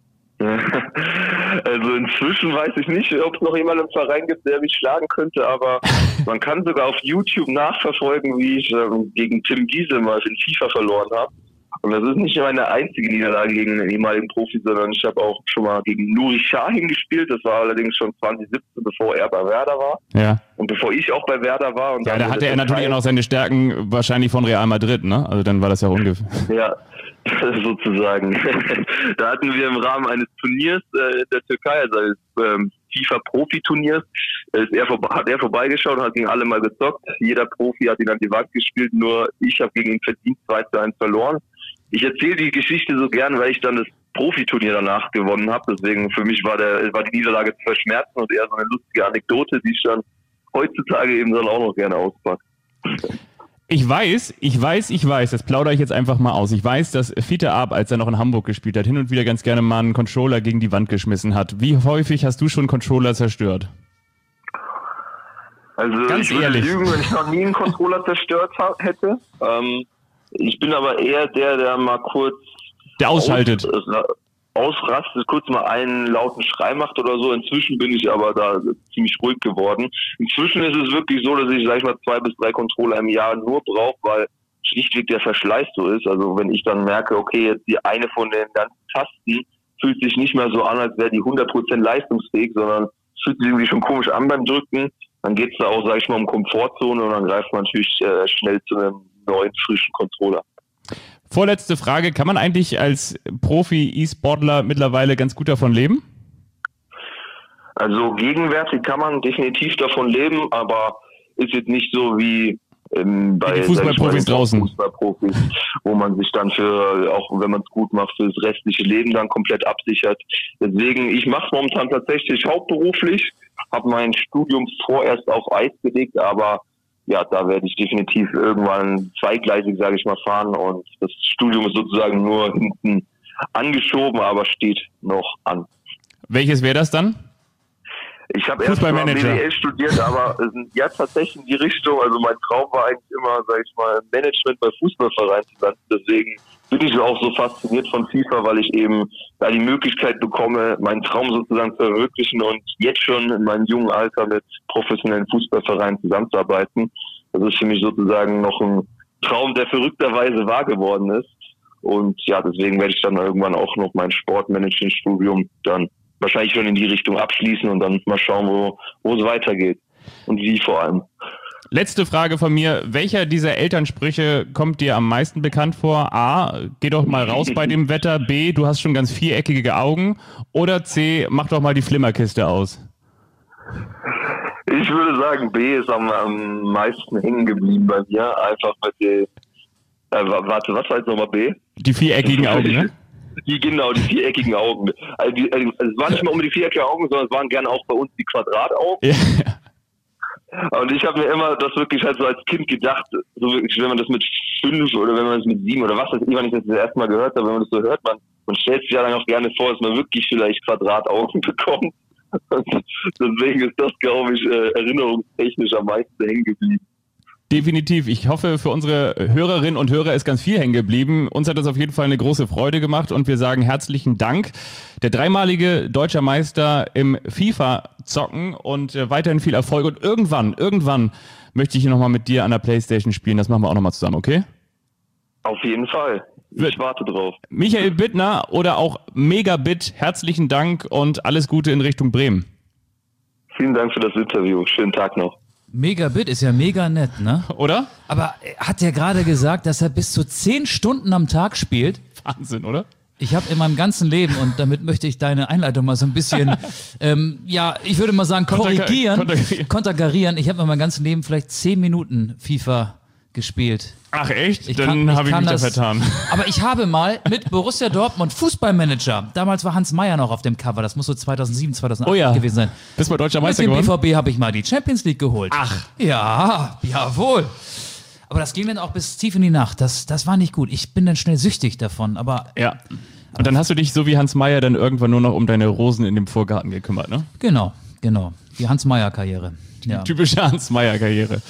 Also inzwischen weiß ich nicht, ob es noch jemanden im Verein gibt, der mich schlagen könnte, aber man kann sogar auf YouTube nachverfolgen, wie ich ähm, gegen Tim Giese mal in FIFA verloren habe. Und das ist nicht meine einzige Niederlage gegen einen ehemaligen Profi, sondern ich habe auch schon mal gegen Nuri Sahin gespielt. Das war allerdings schon zwanzig siebzehn, bevor er bei Werder war. Ja. Und bevor ich auch bei Werder war. Und ja, da hatte er natürlich auch noch seine Stärken wahrscheinlich von Real Madrid, ne? Also dann war das ja ungefähr. Ja, sozusagen. Da hatten wir im Rahmen eines Turniers äh, der Türkei, also eines ähm, FIFA-Profi-Turniers, ist er vorbe- hat er vorbeigeschaut und hat gegen alle mal gezockt. Jeder Profi hat ihn an die Wand gespielt, nur ich habe gegen ihn verdient zwei zu eins verloren. Ich erzähle die Geschichte so gern, weil ich dann das Profiturnier danach gewonnen habe. Deswegen für mich war der war die Niederlage zu verschmerzen und eher so eine lustige Anekdote, die ich dann heutzutage eben dann auch noch gerne auspacke. Ich weiß, ich weiß, ich weiß, das plaudere ich jetzt einfach mal aus. Ich weiß, dass Fiete Arp, als er noch in Hamburg gespielt hat, hin und wieder ganz gerne mal einen Controller gegen die Wand geschmissen hat. Wie häufig hast du schon Controller zerstört? Also ganz ich würde ehrlich lügen, wenn ich noch nie einen Controller zerstört ha- hätte. Ähm, ich bin aber eher der, der mal kurz Der ausschaltet. Aus, äh, ausrastet, kurz mal einen lauten Schrei macht oder so. Inzwischen bin ich aber da ziemlich ruhig geworden. Inzwischen ist es wirklich so, dass ich, sag ich mal, zwei bis drei Controller im Jahr nur brauche, weil schlichtweg der Verschleiß so ist. Also wenn ich dann merke, okay, jetzt die eine von den ganzen Tasten fühlt sich nicht mehr so an, als wäre die hundert Prozent leistungsfähig, sondern es fühlt sich irgendwie schon komisch an beim Drücken. Dann geht es da auch, sag ich mal, um Komfortzone und dann greift man natürlich äh, schnell zu einem neuen, frischen Controller. Vorletzte Frage, kann man eigentlich als Profi-E-Sportler mittlerweile ganz gut davon leben? Also gegenwärtig kann man definitiv davon leben, aber ist jetzt nicht so wie ähm, bei die Fußballprofis draußen. Fußballprofis, wo man sich dann für, auch wenn man es gut macht, für das restliche Leben dann komplett absichert. Deswegen, ich mache es momentan tatsächlich hauptberuflich, habe mein Studium vorerst auf Eis gelegt, aber ja, da werde ich definitiv irgendwann zweigleisig, sage ich mal, fahren und das Studium ist sozusagen nur hinten angeschoben, aber steht noch an. Welches wäre das dann? Ich habe erst mal B W L studiert, aber ja tatsächlich in die Richtung, also mein Traum war eigentlich immer, sage ich mal, Management bei Fußballvereinen zu landen, deswegen bin ich auch so fasziniert von FIFA, weil ich eben da die Möglichkeit bekomme, meinen Traum sozusagen zu verwirklichen und jetzt schon in meinem jungen Alter mit professionellen Fußballvereinen zusammenzuarbeiten. Das ist für mich sozusagen noch ein Traum, der verrückterweise wahr geworden ist. Und ja, deswegen werde ich dann irgendwann auch noch mein Sportmanagement-Studium dann wahrscheinlich schon in die Richtung abschließen und dann mal schauen, wo, wo es weitergeht und wie vor allem. Letzte Frage von mir. Welcher dieser Elternsprüche kommt dir am meisten bekannt vor? A, geh doch mal raus bei dem Wetter. B, du hast schon ganz viereckige Augen. Oder C, mach doch mal die Flimmerkiste aus. Ich würde sagen, B ist am, am meisten hängen geblieben bei mir. Einfach mit den. Äh, warte, was war jetzt nochmal B? Die viereckigen Augen, ne? Die, genau, die viereckigen Augen. Also, die, also es waren nicht mal um die viereckigen Augen, sondern es waren gerne auch bei uns die Quadrataugen. Ja. Und ich habe mir immer das wirklich halt so als Kind gedacht, so wirklich, wenn man das mit fünf oder wenn man das mit sieben oder was weiß ich, wenn ich das das erste Mal gehört habe, wenn man das so hört, man, man stellt sich ja dann auch gerne vor, dass man wirklich vielleicht Quadrataugen bekommt. Und deswegen ist das, glaube ich, äh, erinnerungstechnisch am meisten hängen geblieben. Definitiv. Ich hoffe, für unsere Hörerinnen und Hörer ist ganz viel hängen geblieben. Uns hat das auf jeden Fall eine große Freude gemacht und wir sagen herzlichen Dank. Der dreimalige deutscher Meister im FIFA-Zocken und äh, weiterhin viel Erfolg. Und irgendwann, irgendwann möchte ich hier nochmal mit dir an der Playstation spielen. Das machen wir auch nochmal zusammen, okay? Auf jeden Fall. Ich warte drauf. Michael Bittner oder auch Megabit, herzlichen Dank und alles Gute in Richtung Bremen. Vielen Dank für das Interview. Schönen Tag noch. Megabit ist ja mega nett, ne? Oder? Aber hat der gerade gesagt, dass er bis zu zehn Stunden am Tag spielt? Wahnsinn, oder? Ich habe in meinem ganzen Leben, und damit möchte ich deine Einleitung mal so ein bisschen, ähm, ja, ich würde mal sagen, korrigieren, Konterkarieren. konterkarieren. Ich habe in meinem ganzen Leben vielleicht zehn Minuten FIFA gespielt. Ach echt? Ich Dann kann- habe ich kann mich da das- vertan. Aber ich habe mal mit Borussia Dortmund Fußballmanager, damals war Hans Meyer noch auf dem Cover, das muss so zweitausendsieben, zweitausendacht Oh ja. gewesen sein. Bist du mal deutscher Mit Meister dem geworden? B V B habe ich mal die Champions League geholt. Ach. Ja, jawohl. Aber das ging dann auch bis tief in die Nacht. Das, das war nicht gut. Ich bin dann schnell süchtig davon. Aber Ja. Und dann hast du dich so wie Hans Meyer dann irgendwann nur noch um deine Rosen in dem Vorgarten gekümmert, ne? genau, genau. Die Hans Meyer Karriere. Ja. Typische Hans Meyer Karriere.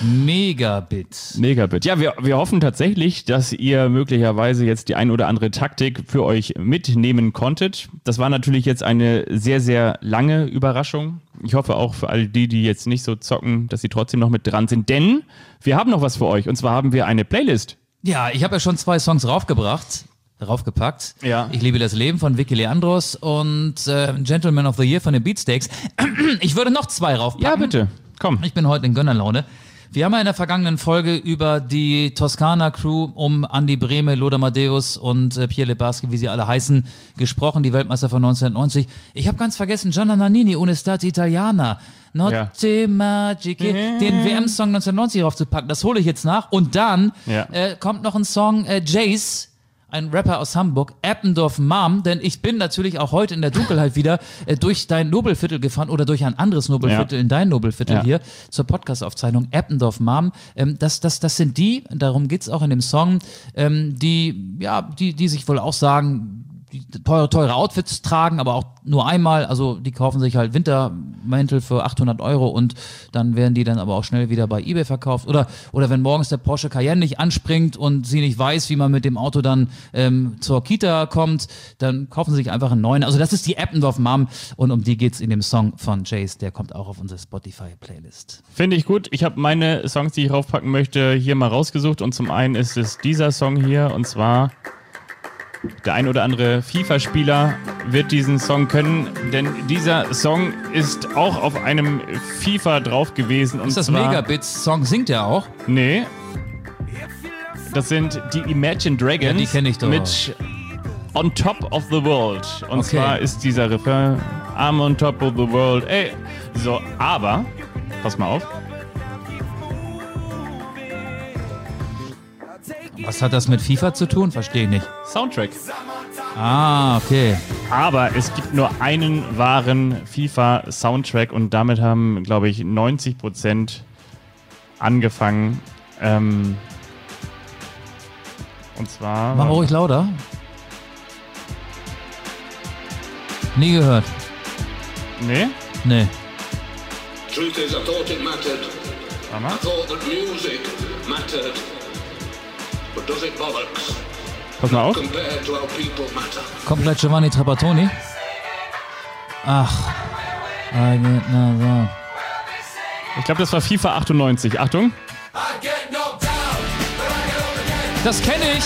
Megabit. Megabit. Ja, wir, wir hoffen tatsächlich, dass ihr möglicherweise jetzt die ein oder andere Taktik für euch mitnehmen konntet. Das war natürlich jetzt eine sehr, sehr lange Überraschung. Ich hoffe auch für all die, die jetzt nicht so zocken, dass sie trotzdem noch mit dran sind. Denn wir haben noch was für euch. Und zwar haben wir eine Playlist. Ja, ich habe ja schon zwei Songs raufgebracht. Raufgepackt. Ja. Ich liebe das Leben von Vicky Leandros und äh, Gentleman of the Year von den Beatsteaks. Ich würde noch zwei raufpacken. Ja, bitte. Komm. Ich bin heute in Gönnerlaune. Wir haben ja in der vergangenen Folge über die Toskana-Crew um Andi Brehme, Lothar Matthäus und äh, Pierre Lebarski, wie sie alle heißen, gesprochen, die Weltmeister von neunzehnhundertneunzig. Ich habe ganz vergessen, Gianna Nannini, Una Stati Italiana, Notte Magiche, den W M-Song neunzehnhundertneunzig raufzupacken. Das hole ich jetzt nach. Und dann Ja. äh, kommt noch ein Song, äh, Jace, ein Rapper aus Hamburg, Eppendorf Mom, denn ich bin natürlich auch heute in der Dunkelheit wieder äh, durch dein Nobelviertel gefahren oder durch ein anderes Nobelviertel Ja. in dein Nobelviertel Ja. hier zur Podcast-Aufzeichnung Eppendorf Mom. Ähm, das, das, das sind die, darum geht's auch in dem Song, ähm, die, ja, die, die sich wohl auch sagen, die teure, teure Outfits tragen, aber auch nur einmal, also die kaufen sich halt Wintermäntel für achthundert Euro und dann werden die dann aber auch schnell wieder bei eBay verkauft. Oder, oder wenn morgens der Porsche Cayenne nicht anspringt und sie nicht weiß, wie man mit dem Auto dann ähm, zur Kita kommt, dann kaufen sie sich einfach einen neuen. Also das ist die Eppendorf Mom und um die geht's in dem Song von Jace, der kommt auch auf unsere Spotify-Playlist. Finde ich gut. Ich habe meine Songs, die ich raufpacken möchte, hier mal rausgesucht. Und zum einen ist es dieser Song hier. Und zwar der ein oder andere FIFA-Spieler wird diesen Song können. Denn dieser Song ist auch auf einem FIFA drauf gewesen. Und Ist das zwar, Megabits-Song, singt er auch? Nee. Das sind die Imagine Dragons. Ja, die kenn ich doch. Mit On Top of the World. Und Okay. zwar ist dieser Refrain I'm on top of the world. Ey. So, aber, pass mal auf. Was hat das mit FIFA zu tun? Verstehe ich nicht. Soundtrack. Ah, okay. Aber es gibt nur einen wahren FIFA-Soundtrack und damit haben, glaube ich, neunzig Prozent angefangen. Ähm, und zwar. Mach ruhig lauter. Nie gehört. Nee? Nee. Truth is, I thought it mattered. Warte mal. I thought that music mattered. But does it bollocks Pass mal auf. compared to how people matter? Komplett Giovanni Trapattoni. Ach. I get no wrong. Ich glaube, das war FIFA achtundneunzig. Achtung. Das kenne ich.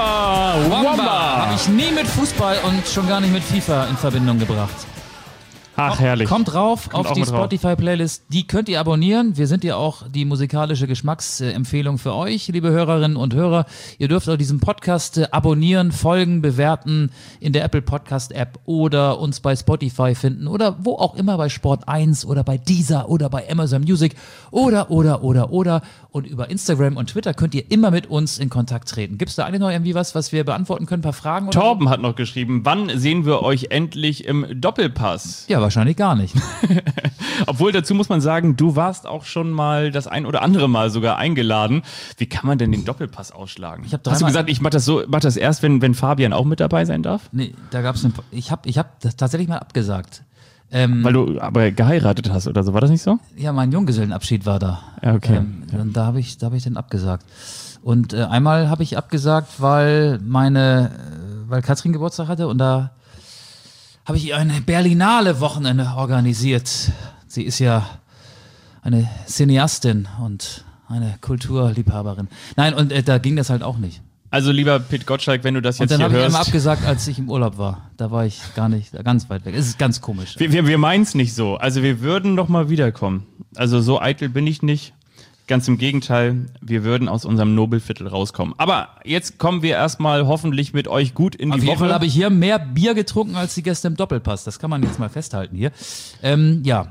Chamba Wamba. Wamba. Habe ich nie mit Fußball und schon gar nicht mit FIFA in Verbindung gebracht. Ach, herrlich. Kommt rauf Kommt auf auch die mit drauf. Spotify-Playlist. Die könnt ihr abonnieren. Wir sind ja auch die musikalische Geschmacksempfehlung für euch, liebe Hörerinnen und Hörer. Ihr dürft auch diesen Podcast äh, abonnieren, folgen, bewerten in der Apple Podcast-App oder uns bei Spotify finden oder wo auch immer, bei Sport eins oder bei Deezer oder bei Amazon Music oder, oder, oder, oder. Und über Instagram und Twitter könnt ihr immer mit uns in Kontakt treten. Gibt es da eigentlich noch irgendwie was, was wir beantworten können? Ein paar Fragen? Oder Torben hat noch geschrieben, wann sehen wir euch endlich im Doppelpass? so? Ja, wahrscheinlich gar nicht. Obwohl, dazu muss man sagen, du warst auch schon mal das ein oder andere Mal sogar eingeladen. Wie kann man denn den Doppelpass ausschlagen? Ich hab Hast du dreimal- gesagt, ich mach das so, mach das erst, wenn, wenn Fabian auch mit dabei sein darf? Nee, da gab es ich habe ich hab das tatsächlich mal abgesagt. Ähm, Weil du aber geheiratet hast oder so, war das nicht so? ja, mein Junggesellenabschied war da. Ja, okay. Ähm, und da habe ich, da habe ich den abgesagt. Und äh, einmal habe ich abgesagt, weil meine, äh, weil Katrin Geburtstag hatte und da habe ich ihr eine Berlinale Wochenende organisiert. Sie ist ja eine Cineastin und eine Kulturliebhaberin. Nein, und äh, da ging das halt auch nicht. Also lieber Pit Gottschalk, wenn du das Und jetzt dann hier habe ich hörst. immer abgesagt, als ich im Urlaub war. Da war ich gar nicht, ganz weit weg. Es ist ganz komisch. Wir, wir, wir meinen es nicht so. Also wir würden noch mal wiederkommen. Also so eitel bin ich nicht. Ganz im Gegenteil, wir würden aus unserem Nobelviertel rauskommen. Aber jetzt kommen wir erstmal hoffentlich mit euch gut in die Auf jeden Woche. Fall habe ich hier mehr Bier getrunken als die Gäste im Doppelpass. Das kann man jetzt mal festhalten hier. Ähm, ja,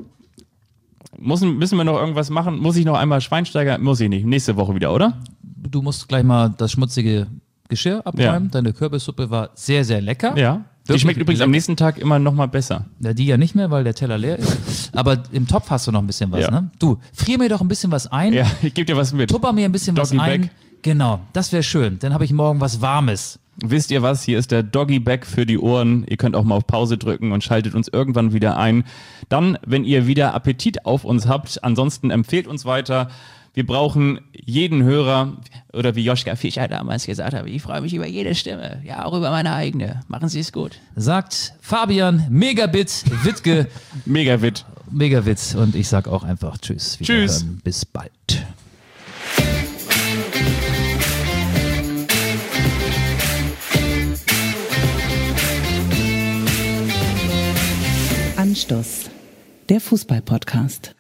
Müssen, müssen wir noch irgendwas machen? Muss ich noch einmal Schweinsteiger? Muss ich nicht. Nächste Woche wieder, oder? du musst gleich mal das schmutzige Geschirr abräumen. Ja. Deine Kürbissuppe war sehr, sehr lecker. Ja. Die Wirklich schmeckt übrigens lecker. am nächsten Tag immer noch mal besser. Ja, die ja nicht mehr, weil der Teller leer ist. Aber im Topf hast du noch ein bisschen was, Ja. ne? Du, frier mir doch ein bisschen was ein. Ja, ich gebe dir was mit. Tupper mir ein bisschen Doggy was ein. Bag. Genau, das wäre schön. Dann habe ich morgen was Warmes. Wisst ihr was? Hier ist der Doggy Bag für die Ohren. Ihr könnt auch mal auf Pause drücken und schaltet uns irgendwann wieder ein. Dann, wenn ihr wieder Appetit auf uns habt. Ansonsten empfehlt uns weiter. Wir brauchen jeden Hörer. Oder wie Joschka Fischer damals gesagt hat, ich freue mich über jede Stimme. Ja, auch über meine eigene. Machen Sie es gut. Sagt Fabian Megabit Wittke. Megawit. Megawitz. Und ich sag auch einfach Tschüss. Tschüss. Wiederhören. Bis bald. Anstoß, der Fußball-Podcast.